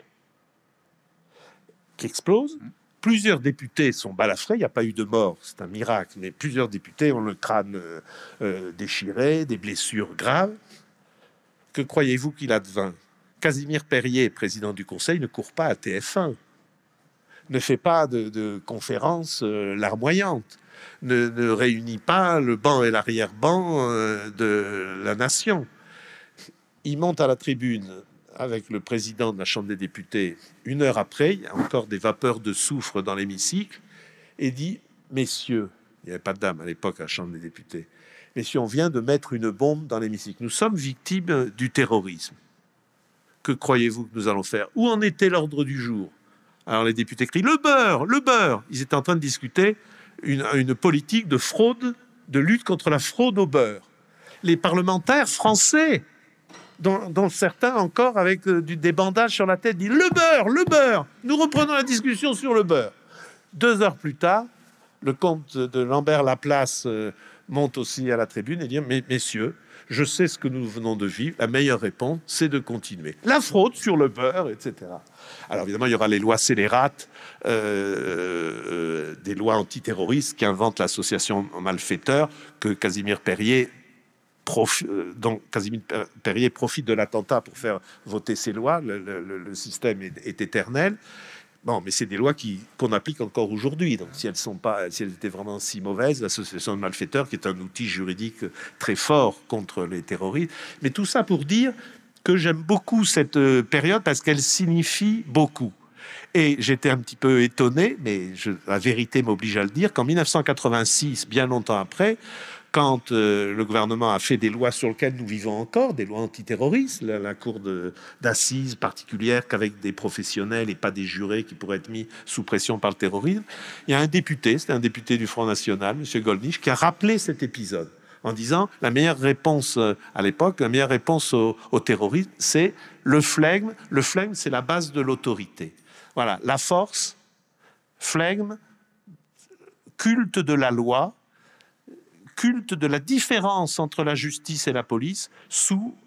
qui explose. Plusieurs députés sont balafrés. Il n'y a pas eu de mort, c'est un miracle, mais plusieurs députés ont le crâne déchiré, des blessures graves. Que croyez-vous qu'il advint? Casimir Perier, président du Conseil, ne court pas à TF1, ne fait pas de conférences larmoyantes, ne réunit pas le banc et l'arrière-banc de la nation. Il monte à la tribune avec le président de la Chambre des députés 1 heure après, il y a encore des vapeurs de soufre dans l'hémicycle, et dit « Messieurs », il n'y avait pas de dames à l'époque à la Chambre des députés, « Messieurs, on vient de mettre une bombe dans l'hémicycle. Nous sommes victimes du terrorisme. Que croyez-vous que nous allons faire? Où en était l'ordre du jour ?» Alors les députés crient « Le beurre, le beurre !» Ils étaient en train de discuter une politique de fraude, de lutte contre la fraude au beurre. Les parlementaires français, dont certains encore avec des bandages sur la tête, disent « Le beurre, le beurre !» Nous reprenons la discussion sur le beurre. 2 heures plus tard, le comte de Lambert-Laplace monte aussi à la tribune et dit « Messieurs, je sais ce que nous venons de vivre. La meilleure réponse, c'est de continuer. La fraude sur le beurre, etc. » Alors évidemment, il y aura les lois scélérates, des lois antiterroristes qui inventent l'association malfaiteur que Casimir Perier dont Casimir Perier profite de l'attentat pour faire voter ces lois. Le système est éternel. Bon, mais c'est des lois qu'on applique encore aujourd'hui. Donc, si elles étaient vraiment si mauvaises, l'association de malfaiteurs, qui est un outil juridique très fort contre les terroristes. Mais tout ça pour dire que j'aime beaucoup cette période parce qu'elle signifie beaucoup. Et j'étais un petit peu étonné, mais la vérité m'oblige à le dire, qu'en 1986, bien longtemps après, quand le gouvernement a fait des lois sur lesquelles nous vivons encore, des lois antiterroristes, la cour d'assises particulière qu'avec des professionnels et pas des jurés qui pourraient être mis sous pression par le terrorisme, il y a un député, c'était un député du Front National, M. Gollnisch, qui a rappelé cet épisode en disant la meilleure réponse à l'époque, la meilleure réponse au terrorisme, c'est le flegme. Le flegme, c'est la base de l'autorité. Voilà, la force, flegme, culte de la loi, culte de la différence entre la justice et la police sous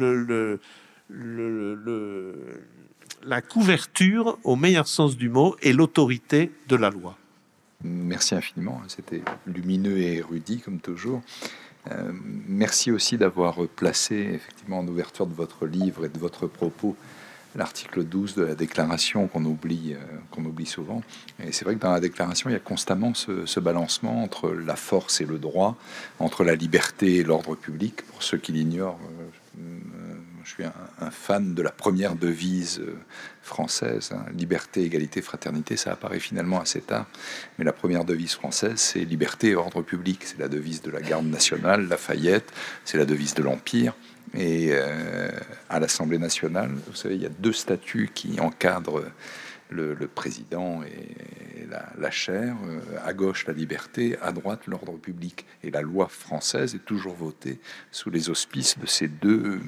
la couverture, au meilleur sens du mot, et l'autorité de la loi. Merci infiniment, c'était lumineux et érudit comme toujours. Merci aussi d'avoir placé effectivement en ouverture de votre livre et de votre propos l'article 12 de la déclaration qu'on oublie souvent. Et c'est vrai que dans la déclaration, il y a constamment ce balancement entre la force et le droit, entre la liberté et l'ordre public. Pour ceux qui l'ignorent, je suis un fan de la première devise française, hein, liberté, égalité, fraternité. Ça apparaît finalement assez tard, mais la première devise française, c'est liberté et ordre public. C'est la devise de la garde nationale, Lafayette, c'est la devise de l'Empire. Et à l'Assemblée nationale, vous savez, il y a 2 statuts qui encadrent le président et la chaire. À gauche, la liberté, à droite, l'ordre public. Et la loi française est toujours votée sous les auspices de ces deux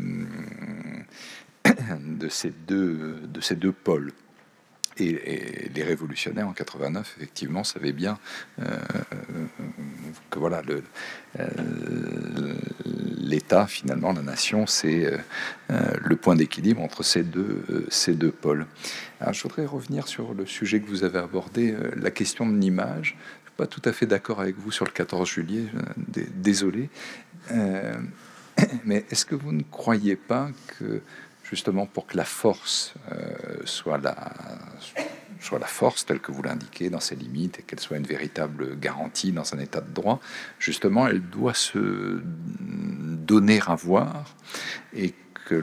pôles. Et les révolutionnaires en 89, effectivement, savaient bien que voilà, l'État, finalement, la nation, c'est le point d'équilibre entre ces deux pôles. Alors, je voudrais revenir sur le sujet que vous avez abordé, la question de l'image. Je ne suis pas tout à fait d'accord avec vous sur le 14 juillet, désolé. Mais est-ce que vous ne croyez pas que justement pour que la force soit la force telle que vous l'indiquez dans ses limites et qu'elle soit une véritable garantie dans un état de droit, justement elle doit se donner à voir, et que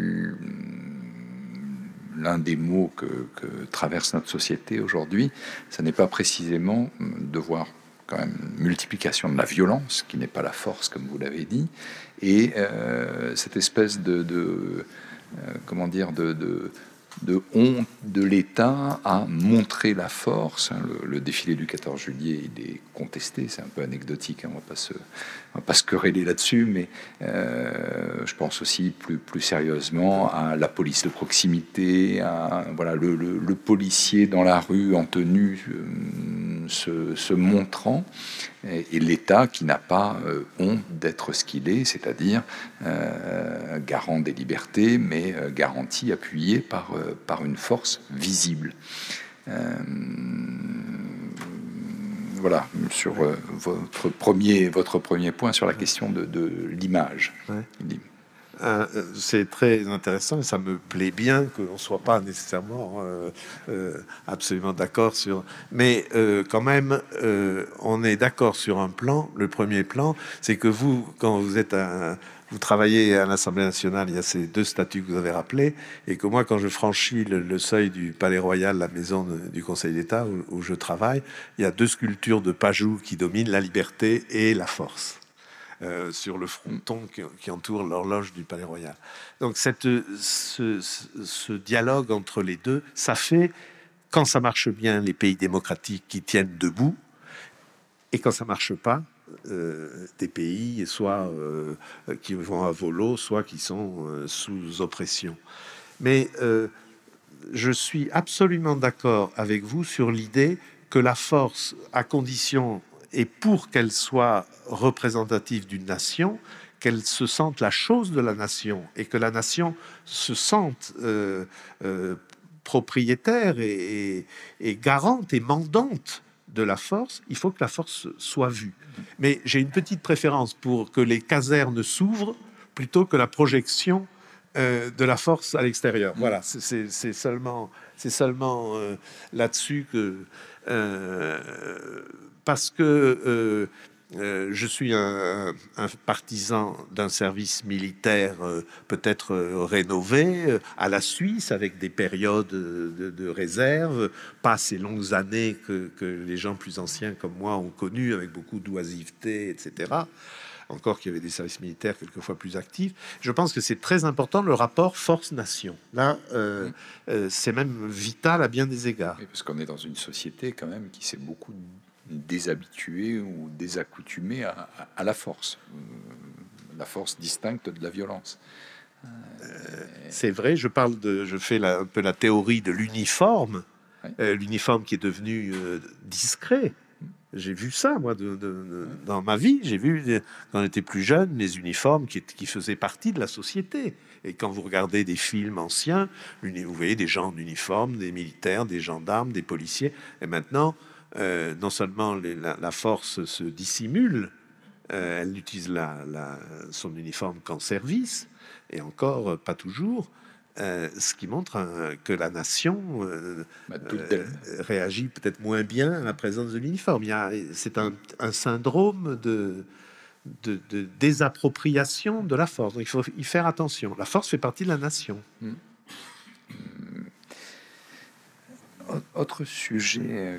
l'un des mots que traverse notre société aujourd'hui, ce n'est pas précisément de voir quand même multiplication de la violence, qui n'est pas la force comme vous l'avez dit, et cette espèce de honte de l'État à montrer la force. Le défilé du 14 juillet, il est contesté, c'est un peu anecdotique, on va pas se quereller là-dessus, mais je pense aussi plus sérieusement à la police de proximité, à voilà, le policier dans la rue en tenue se montrant, et l'État qui n'a pas honte d'être ce qu'il est, c'est-à-dire garant des libertés, mais garantie, appuyée par une force visible. Voilà, sur votre premier point sur la question de l'image. Ouais. C'est très intéressant et ça me plaît bien qu'on ne soit pas nécessairement absolument d'accord sur... Mais quand même, on est d'accord sur un plan. Le premier plan, c'est que vous, quand vous travaillez à l'Assemblée nationale, il y a ces deux statuts que vous avez rappelés, et que moi, quand je franchis le seuil du Palais Royal, la maison du Conseil d'État où je travaille, il y a deux sculptures de Pajou qui dominent la liberté et la force. Sur le fronton qui entoure l'horloge du Palais Royal. Donc ce dialogue entre les deux, ça fait, quand ça marche bien, les pays démocratiques qui tiennent debout, et quand ça marche pas, des pays soit qui vont à volo, soit qui sont sous oppression. Mais je suis absolument d'accord avec vous sur l'idée que la force, à condition et pour qu'elle soit représentative d'une nation, qu'elle se sente la chose de la nation et que la nation se sente propriétaire et garante et mandante de la force, il faut que la force soit vue. Mais j'ai une petite préférence pour que les casernes s'ouvrent plutôt que la projection de la force à l'extérieur. Voilà, c'est seulement là-dessus que... parce que je suis un partisan d'un service militaire peut-être rénové à la Suisse, avec des périodes de réserve, pas ces longues années que les gens plus anciens comme moi ont connues, avec beaucoup d'oisiveté, etc. Encore qu'il y avait des services militaires quelquefois plus actifs. Je pense que c'est très important le rapport force-nation. Là, c'est même vital à bien des égards. Oui, parce qu'on est dans une société quand même qui s'est beaucoup déshabituée ou désaccoutumée à la force distincte de la violence. C'est vrai, je fais un peu la théorie de l'uniforme, oui. L'uniforme qui est devenu discret. J'ai vu ça, moi, dans ma vie. J'ai vu, quand on était plus jeune, les uniformes qui faisaient partie de la société. Et quand vous regardez des films anciens, vous voyez des gens en uniforme, des militaires, des gendarmes, des policiers. Et maintenant, non seulement la force se dissimule, elle n'utilise son uniforme qu'en service, et encore pas toujours, ce qui montre que la nation réagit peut-être moins bien à la présence de l'uniforme. C'est un syndrome de désappropriation de la force. Donc il faut y faire attention. La force fait partie de la nation. Autre sujet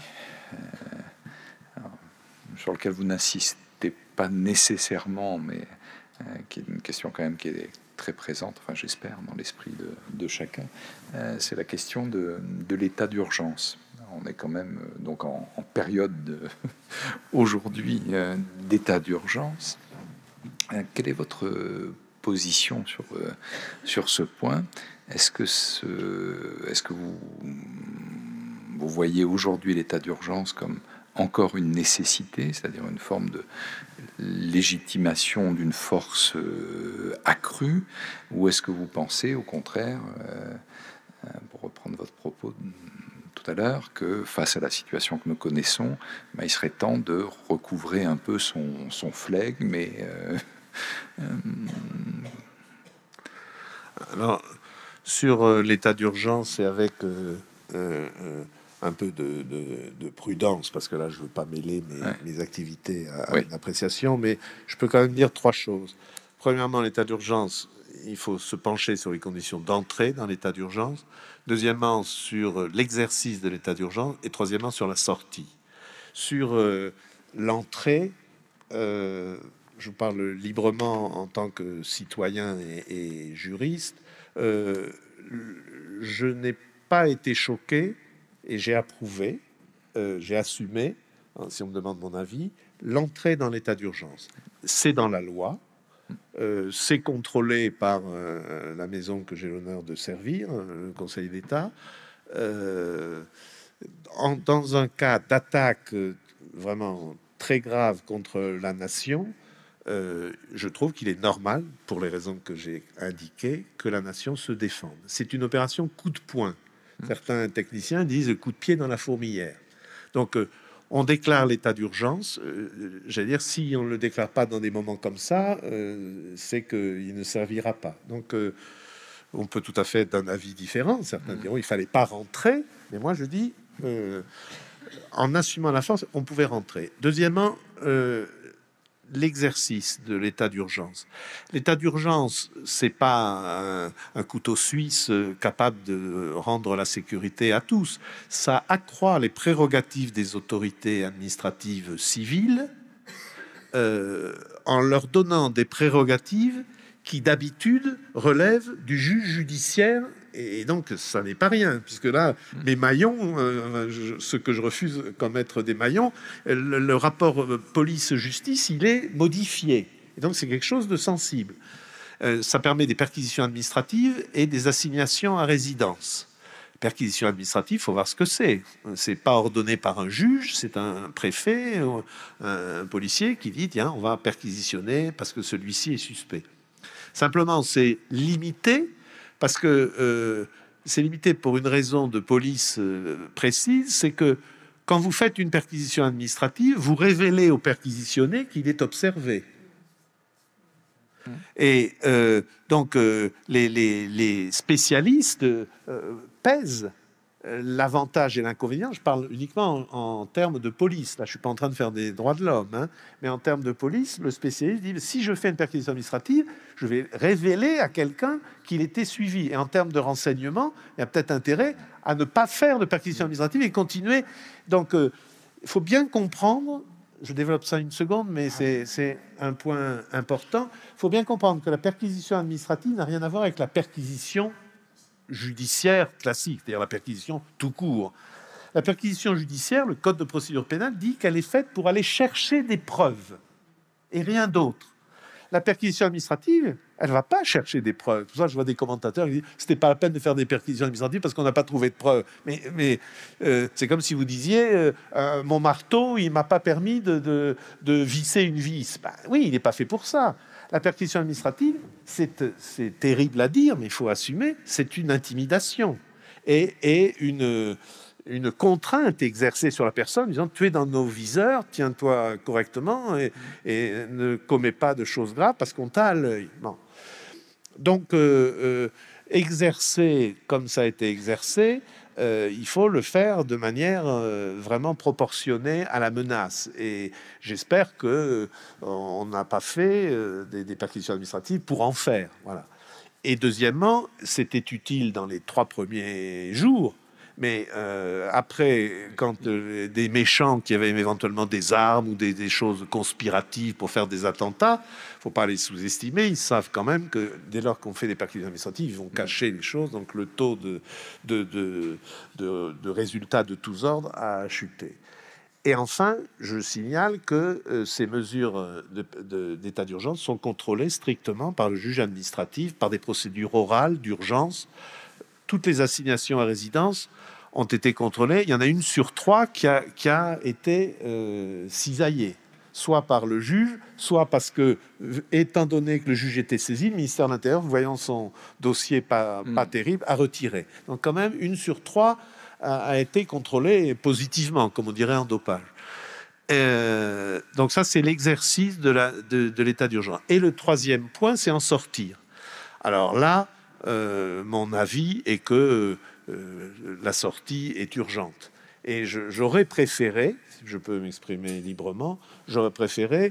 sur lequel vous n'insistez pas nécessairement, mais qui est une question quand même qui est très présente, enfin j'espère, dans l'esprit de chacun, c'est la question de l'état d'urgence. On est quand même donc en période aujourd'hui d'état d'urgence. Quelle est votre position sur ce point? Est-ce que vous voyez aujourd'hui l'état d'urgence comme encore une nécessité, c'est-à-dire une forme de légitimation d'une force accrue, ou est-ce que vous pensez au contraire, pour reprendre votre propos tout à l'heure, que face à la situation que nous connaissons, il serait temps de recouvrer un peu son flegme Alors, sur l'état d'urgence et avec un peu de prudence, parce que là, je ne veux pas mêler mes activités à une appréciation, mais je peux quand même dire trois choses. Premièrement, l'état d'urgence, il faut se pencher sur les conditions d'entrée dans l'état d'urgence. Deuxièmement, sur l'exercice de l'état d'urgence. Et troisièmement, sur la sortie. Sur l'entrée, je parle librement en tant que citoyen et juriste, je n'ai pas été choqué et j'ai approuvé, j'ai assumé, si on me demande mon avis, l'entrée dans l'état d'urgence. C'est dans la loi, c'est contrôlé par la maison que j'ai l'honneur de servir, le Conseil d'État. Dans un cas d'attaque vraiment très grave contre la nation, je trouve qu'il est normal, pour les raisons que j'ai indiquées, que la nation se défende. C'est une opération coup de poing. Certains techniciens disent coup de pied dans la fourmilière. Donc, on déclare l'état d'urgence. J'allais dire, si on ne le déclare pas dans des moments comme ça, c'est qu'il ne servira pas. Donc, on peut tout à fait être d'un avis différent. Certains diront il ne fallait pas rentrer. Mais moi, je dis, en assumant la force, on pouvait rentrer. Deuxièmement, l'exercice de l'état d'urgence. L'état d'urgence, c'est pas un couteau suisse capable de rendre la sécurité à tous. Ça accroît les prérogatives des autorités administratives civiles en leur donnant des prérogatives qui d'habitude relèvent du juge judiciaire. Et donc, ça n'est pas rien, puisque là, les maillons, ce que je refuse comme être des maillons, le rapport police-justice, il est modifié. Et donc, c'est quelque chose de sensible. Ça permet des perquisitions administratives et des assignations à résidence. Perquisition administrative, il faut voir ce que c'est. C'est pas ordonné par un juge, c'est un préfet, un policier qui dit, tiens, on va perquisitionner parce que celui-ci est suspect. Simplement, c'est limité, parce que c'est limité pour une raison de police précise, c'est que quand vous faites une perquisition administrative, vous révélez au perquisitionné qu'il est observé. Et donc, les spécialistes pèsent l'avantage et l'inconvénient. Je parle uniquement en termes de police. Là, je ne suis pas en train de faire des droits de l'homme, hein, mais en termes de police, le spécialiste dit, si je fais une perquisition administrative, je vais révéler à quelqu'un qu'il était suivi. Et en termes de renseignement, il y a peut-être intérêt à ne pas faire de perquisition administrative et continuer. Donc, il faut bien comprendre, je développe ça une seconde, mais c'est un point important, il faut bien comprendre que la perquisition administrative n'a rien à voir avec la perquisition judiciaire classique, c'est-à-dire la perquisition tout court. La perquisition judiciaire, le code de procédure pénale dit qu'elle est faite pour aller chercher des preuves et rien d'autre. La perquisition administrative, elle ne va pas chercher des preuves. Pour ça, je vois des commentateurs qui disent « c'était pas la peine de faire des perquisitions administratives parce qu'on n'a pas trouvé de preuves ». Mais c'est comme si vous disiez « mon marteau, il ne m'a pas permis de visser une vis ». Ben, oui, il n'est pas fait pour ça. La perquisition administrative, c'est terrible à dire, mais il faut assumer, c'est une intimidation et une contrainte exercée sur la personne, disant tu es dans nos viseurs, tiens-toi correctement et ne commets pas de choses graves parce qu'on t'a à l'œil. Bon. Donc, exercer comme ça a été exercé, il faut le faire de manière vraiment proportionnée à la menace. Et j'espère qu'on n'a pas fait des perquisitions administratives pour en faire. Voilà. Et deuxièmement, c'était utile dans les 3 premiers jours. Mais après, quand des méchants qui avaient éventuellement des armes ou des choses conspiratives pour faire des attentats, il ne faut pas les sous-estimer. Ils savent quand même que dès lors qu'on fait des perquisitions administratives, ils vont cacher les choses. Donc le taux de résultats de tous ordres a chuté. Et enfin, je signale que ces mesures d'état d'urgence sont contrôlées strictement par le juge administratif, par des procédures orales d'urgence. Toutes les assignations à résidence ont été contrôlées. Il y en a une sur 3 qui a été cisaillée, soit par le juge, soit parce que, étant donné que le juge était saisi, le ministère de l'Intérieur, voyant son dossier pas terrible, a retiré. Donc quand même, une sur 3 a été contrôlée positivement, comme on dirait en dopage. Donc ça, c'est l'exercice de l'état d'urgence. Et le 3e point, c'est en sortir. Alors là, mon avis est que la sortie est urgente. Et j'aurais préféré, si je peux m'exprimer librement, j'aurais préféré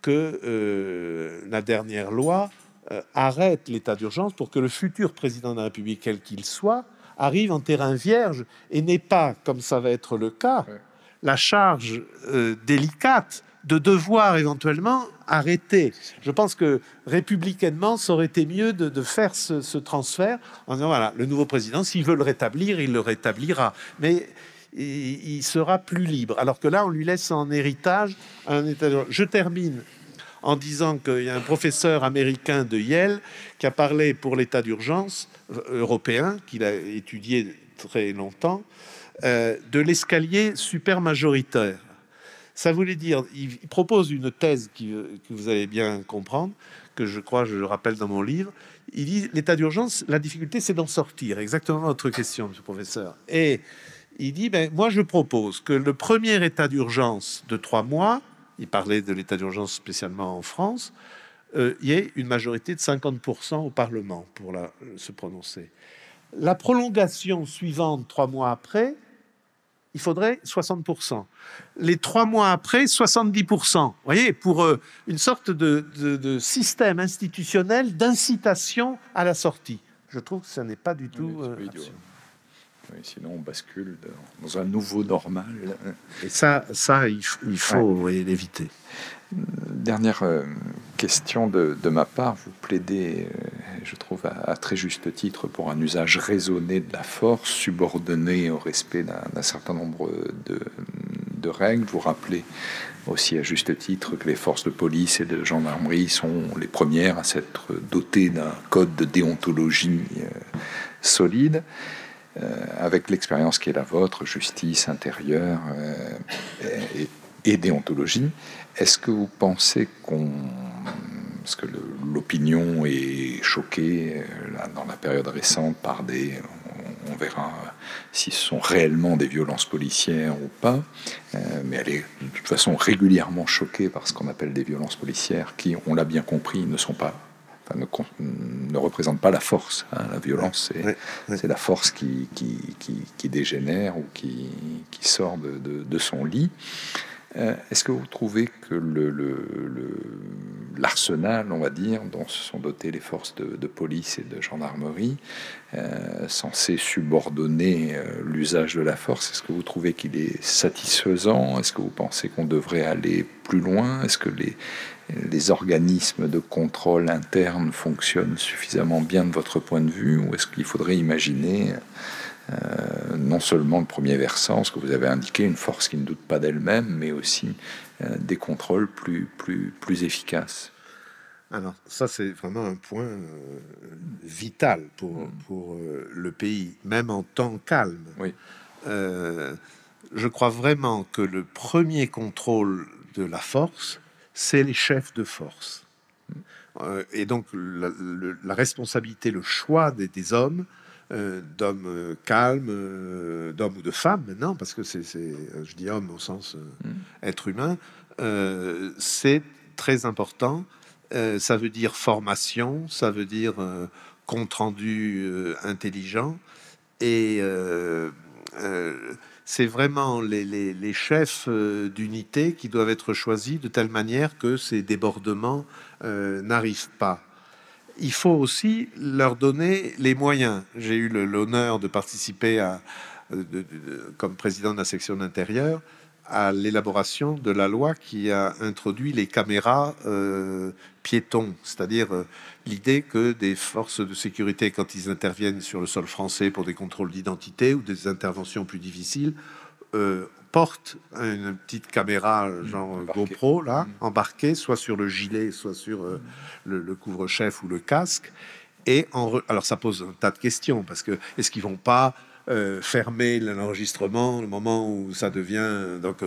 que la dernière loi arrête l'état d'urgence pour que le futur président de la République, quel qu'il soit, arrive en terrain vierge et n'ait pas, comme ça va être le cas, la charge délicate de devoir éventuellement arrêter. Je pense que républicainement, ça aurait été mieux de faire ce transfert en disant, voilà, le nouveau président, s'il veut le rétablir, il le rétablira. Mais il sera plus libre. Alors que là, on lui laisse en héritage un état d'urgence. Je termine en disant qu'il y a un professeur américain de Yale qui a parlé pour l'état d'urgence européen, qu'il a étudié très longtemps, de l'escalier supermajoritaire. Ça voulait dire, il propose une thèse que vous allez bien comprendre, que je crois, je le rappelle dans mon livre. Il dit, l'état d'urgence, la difficulté, c'est d'en sortir. Exactement votre question, monsieur le professeur. Et il dit, moi, je propose que le premier état d'urgence de 3 mois, il parlait de l'état d'urgence spécialement en France, il y ait une majorité de 50% au Parlement pour se prononcer. La prolongation suivante, 3 mois après, il faudrait 60%. Les 3 mois après, 70%. Vous voyez, pour une sorte de système institutionnel d'incitation à la sortie. Je trouve que ça n'est pas du tout... Oui, sinon, on bascule dans un nouveau normal. Et ça il faut l'éviter. Dernière question de ma part. Vous plaidez, je trouve, à très juste titre, pour un usage raisonné de la force, subordonné au respect d'un certain nombre de règles. Vous rappelez aussi à juste titre que les forces de police et de gendarmerie sont les premières à s'être dotées d'un code de déontologie solide. Avec l'expérience qui est la vôtre, justice, intérieur et déontologie, est-ce que vous pensez parce que l'opinion est choquée là, dans la période récente par on verra si ce sont réellement des violences policières ou pas, mais elle est de toute façon régulièrement choquée par ce qu'on appelle des violences policières qui, on l'a bien compris, ne représente pas la force. La violence, c'est la force qui dégénère ou qui sort de son lit. Est-ce que vous trouvez que l'arsenal, on va dire, dont se sont dotées les forces de police et de gendarmerie, censé subordonner l'usage de la force, est-ce que vous trouvez qu'il est satisfaisant? Est-ce que vous pensez qu'on devrait aller plus loin? Est-ce que les organismes de contrôle interne fonctionnent suffisamment bien de votre point de vue, ou est-ce qu'il faudrait imaginer non seulement le premier versant, ce que vous avez indiqué, une force qui ne doute pas d'elle-même, mais aussi des contrôles plus efficaces? Alors ça, c'est vraiment un point vital pour le pays, même en temps calme. Oui. Je crois vraiment que le premier contrôle de la force, c'est les chefs de force. Et donc la responsabilité, le choix des hommes, d'hommes calmes, d'hommes ou de femmes maintenant, parce que je dis homme au sens être humain, c'est très important. Ça veut dire formation, ça veut dire compte-rendu intelligent, et c'est vraiment les chefs d'unité qui doivent être choisis de telle manière que ces débordements n'arrivent pas. Il faut aussi leur donner les moyens. J'ai eu l'honneur de participer comme président de la section d'intérieur à l'élaboration de la loi qui a introduit les caméras piétons, c'est-à-dire l'idée que des forces de sécurité, quand ils interviennent sur le sol français pour des contrôles d'identité ou des interventions plus difficiles, portent une petite caméra genre GoPro là, embarquée soit sur le gilet, soit sur le couvre-chef ou le casque. Et alors ça pose un tas de questions, parce que est-ce qu'ils vont pas fermer l'enregistrement le moment où ça devient... Donc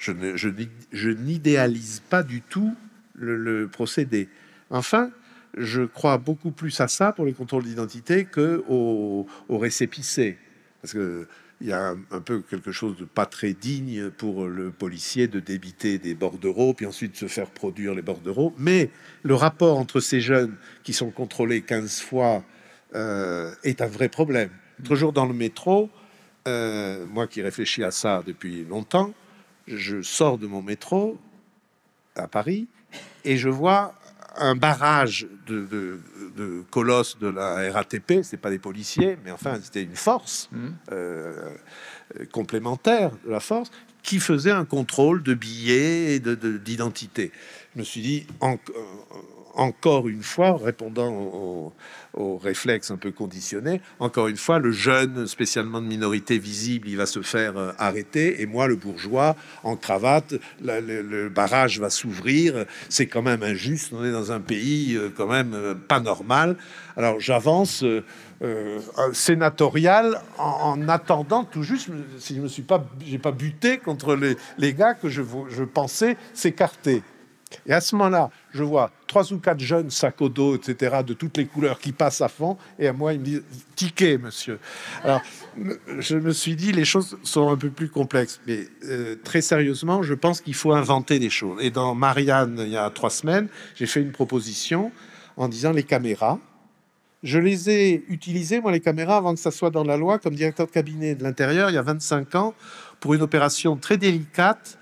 je n'idéalise pas du tout le procédé. Enfin, je crois beaucoup plus à ça pour les contrôles d'identité qu'au récépissé, parce que il y a un peu quelque chose de pas très digne pour le policier de débiter des bordereaux, puis ensuite se faire produire les bordereaux. Mais le rapport entre ces jeunes qui sont contrôlés 15 fois est un vrai problème. L'autre jour dans le métro, moi qui réfléchis à ça depuis longtemps, je sors de mon métro à Paris et je vois un barrage de colosses de la RATP. C'est pas des policiers, mais enfin c'était une force complémentaire de la force, qui faisait un contrôle de billets et d'identité. Je me suis dit, encore une fois, répondant au réflexe un peu conditionné, encore une fois, le jeune, spécialement de minorité visible, il va se faire arrêter, et moi, le bourgeois, en cravate, le barrage va s'ouvrir, c'est quand même injuste, on est dans un pays quand même pas normal. Alors j'avance sénatorial en attendant tout juste, si j'ai pas buté contre les gars que je pensais s'écarter. Et à ce moment-là, je vois 3 ou 4 jeunes sacs au dos, etc., de toutes les couleurs qui passent à fond. Et à moi, ils me disent « Ticket, monsieur ». Alors, je me suis dit, les choses sont un peu plus complexes. Mais très sérieusement, je pense qu'il faut inventer des choses. Et dans Marianne, il y a 3 semaines, j'ai fait une proposition en disant les caméras. Je les ai utilisées, moi, les caméras, avant que ça soit dans la loi, comme directeur de cabinet de l'Intérieur, il y a 25 ans, pour une opération très délicate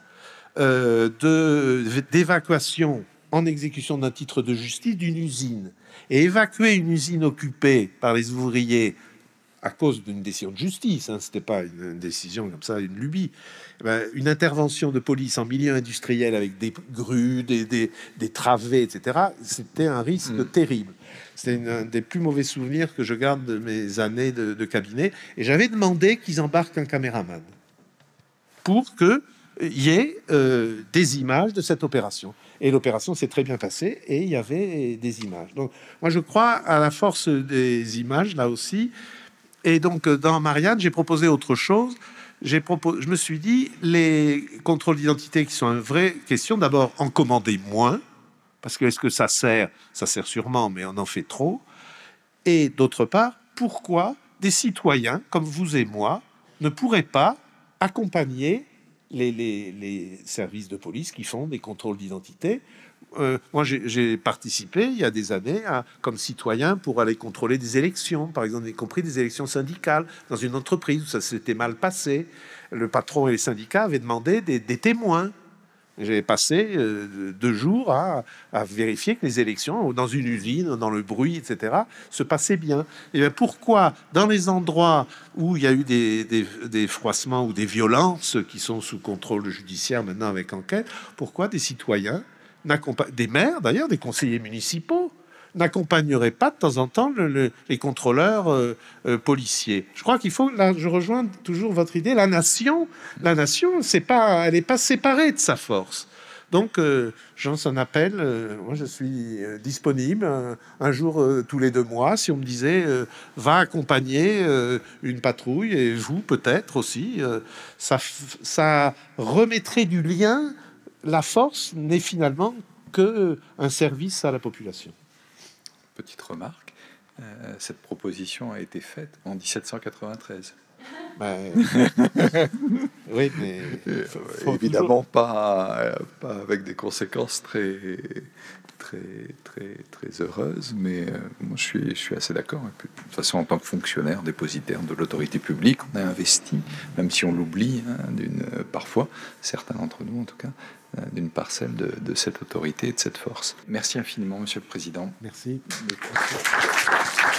d'évacuation en exécution d'un titre de justice d'une usine. Et évacuer une usine occupée par les ouvriers à cause d'une décision de justice, hein, c'était pas une décision comme ça, une lubie, une intervention de police en milieu industriel avec des grues, des travées, etc., c'était un risque terrible. C'est un des plus mauvais souvenirs que je garde de mes années de cabinet. Et j'avais demandé qu'ils embarquent un caméraman pour que il y ait des images de cette opération. Et l'opération s'est très bien passée et il y avait des images. Donc, moi, je crois à la force des images, là aussi. Et donc, dans Marianne, j'ai proposé autre chose. Je me suis dit, les contrôles d'identité qui sont une vraie question, d'abord, en commander moins, parce que est-ce que ça sert? Ça sert sûrement, mais on en fait trop. Et d'autre part, pourquoi des citoyens, comme vous et moi, ne pourraient pas accompagner les services de police qui font des contrôles d'identité? Moi, j'ai participé il y a des années comme citoyen pour aller contrôler des élections, par exemple, y compris des élections syndicales dans une entreprise où ça s'était mal passé. Le patron et les syndicats avaient demandé des témoins. J'ai passé 2 jours à vérifier que les élections, dans une usine, dans le bruit, etc., se passaient bien. Et bien pourquoi, dans les endroits où il y a eu des froissements ou des violences qui sont sous contrôle judiciaire maintenant avec enquête, pourquoi des citoyens, des maires d'ailleurs, des conseillers municipaux, n'accompagneraient pas de temps en temps les contrôleurs policiers? Je crois qu'il faut, là, je rejoins toujours votre idée, la nation, elle n'est pas séparée de sa force. Donc, j'en un appel, moi je suis disponible un jour tous les 2 mois, si on me disait va accompagner une patrouille, et vous peut-être aussi, ça remettrait du lien. La force n'est finalement qu'un service à la population. Petite remarque, cette proposition a été faite en 1793. Oui, mais évidemment pas avec des conséquences très heureuses, mais moi je suis assez d'accord. De toute façon, en tant que fonctionnaire dépositaire de l'autorité publique, on a investi, même si on l'oublie, parfois, certains d'entre nous en tout cas, d'une parcelle de cette autorité et de cette force. Merci infiniment, Monsieur le Président. Merci.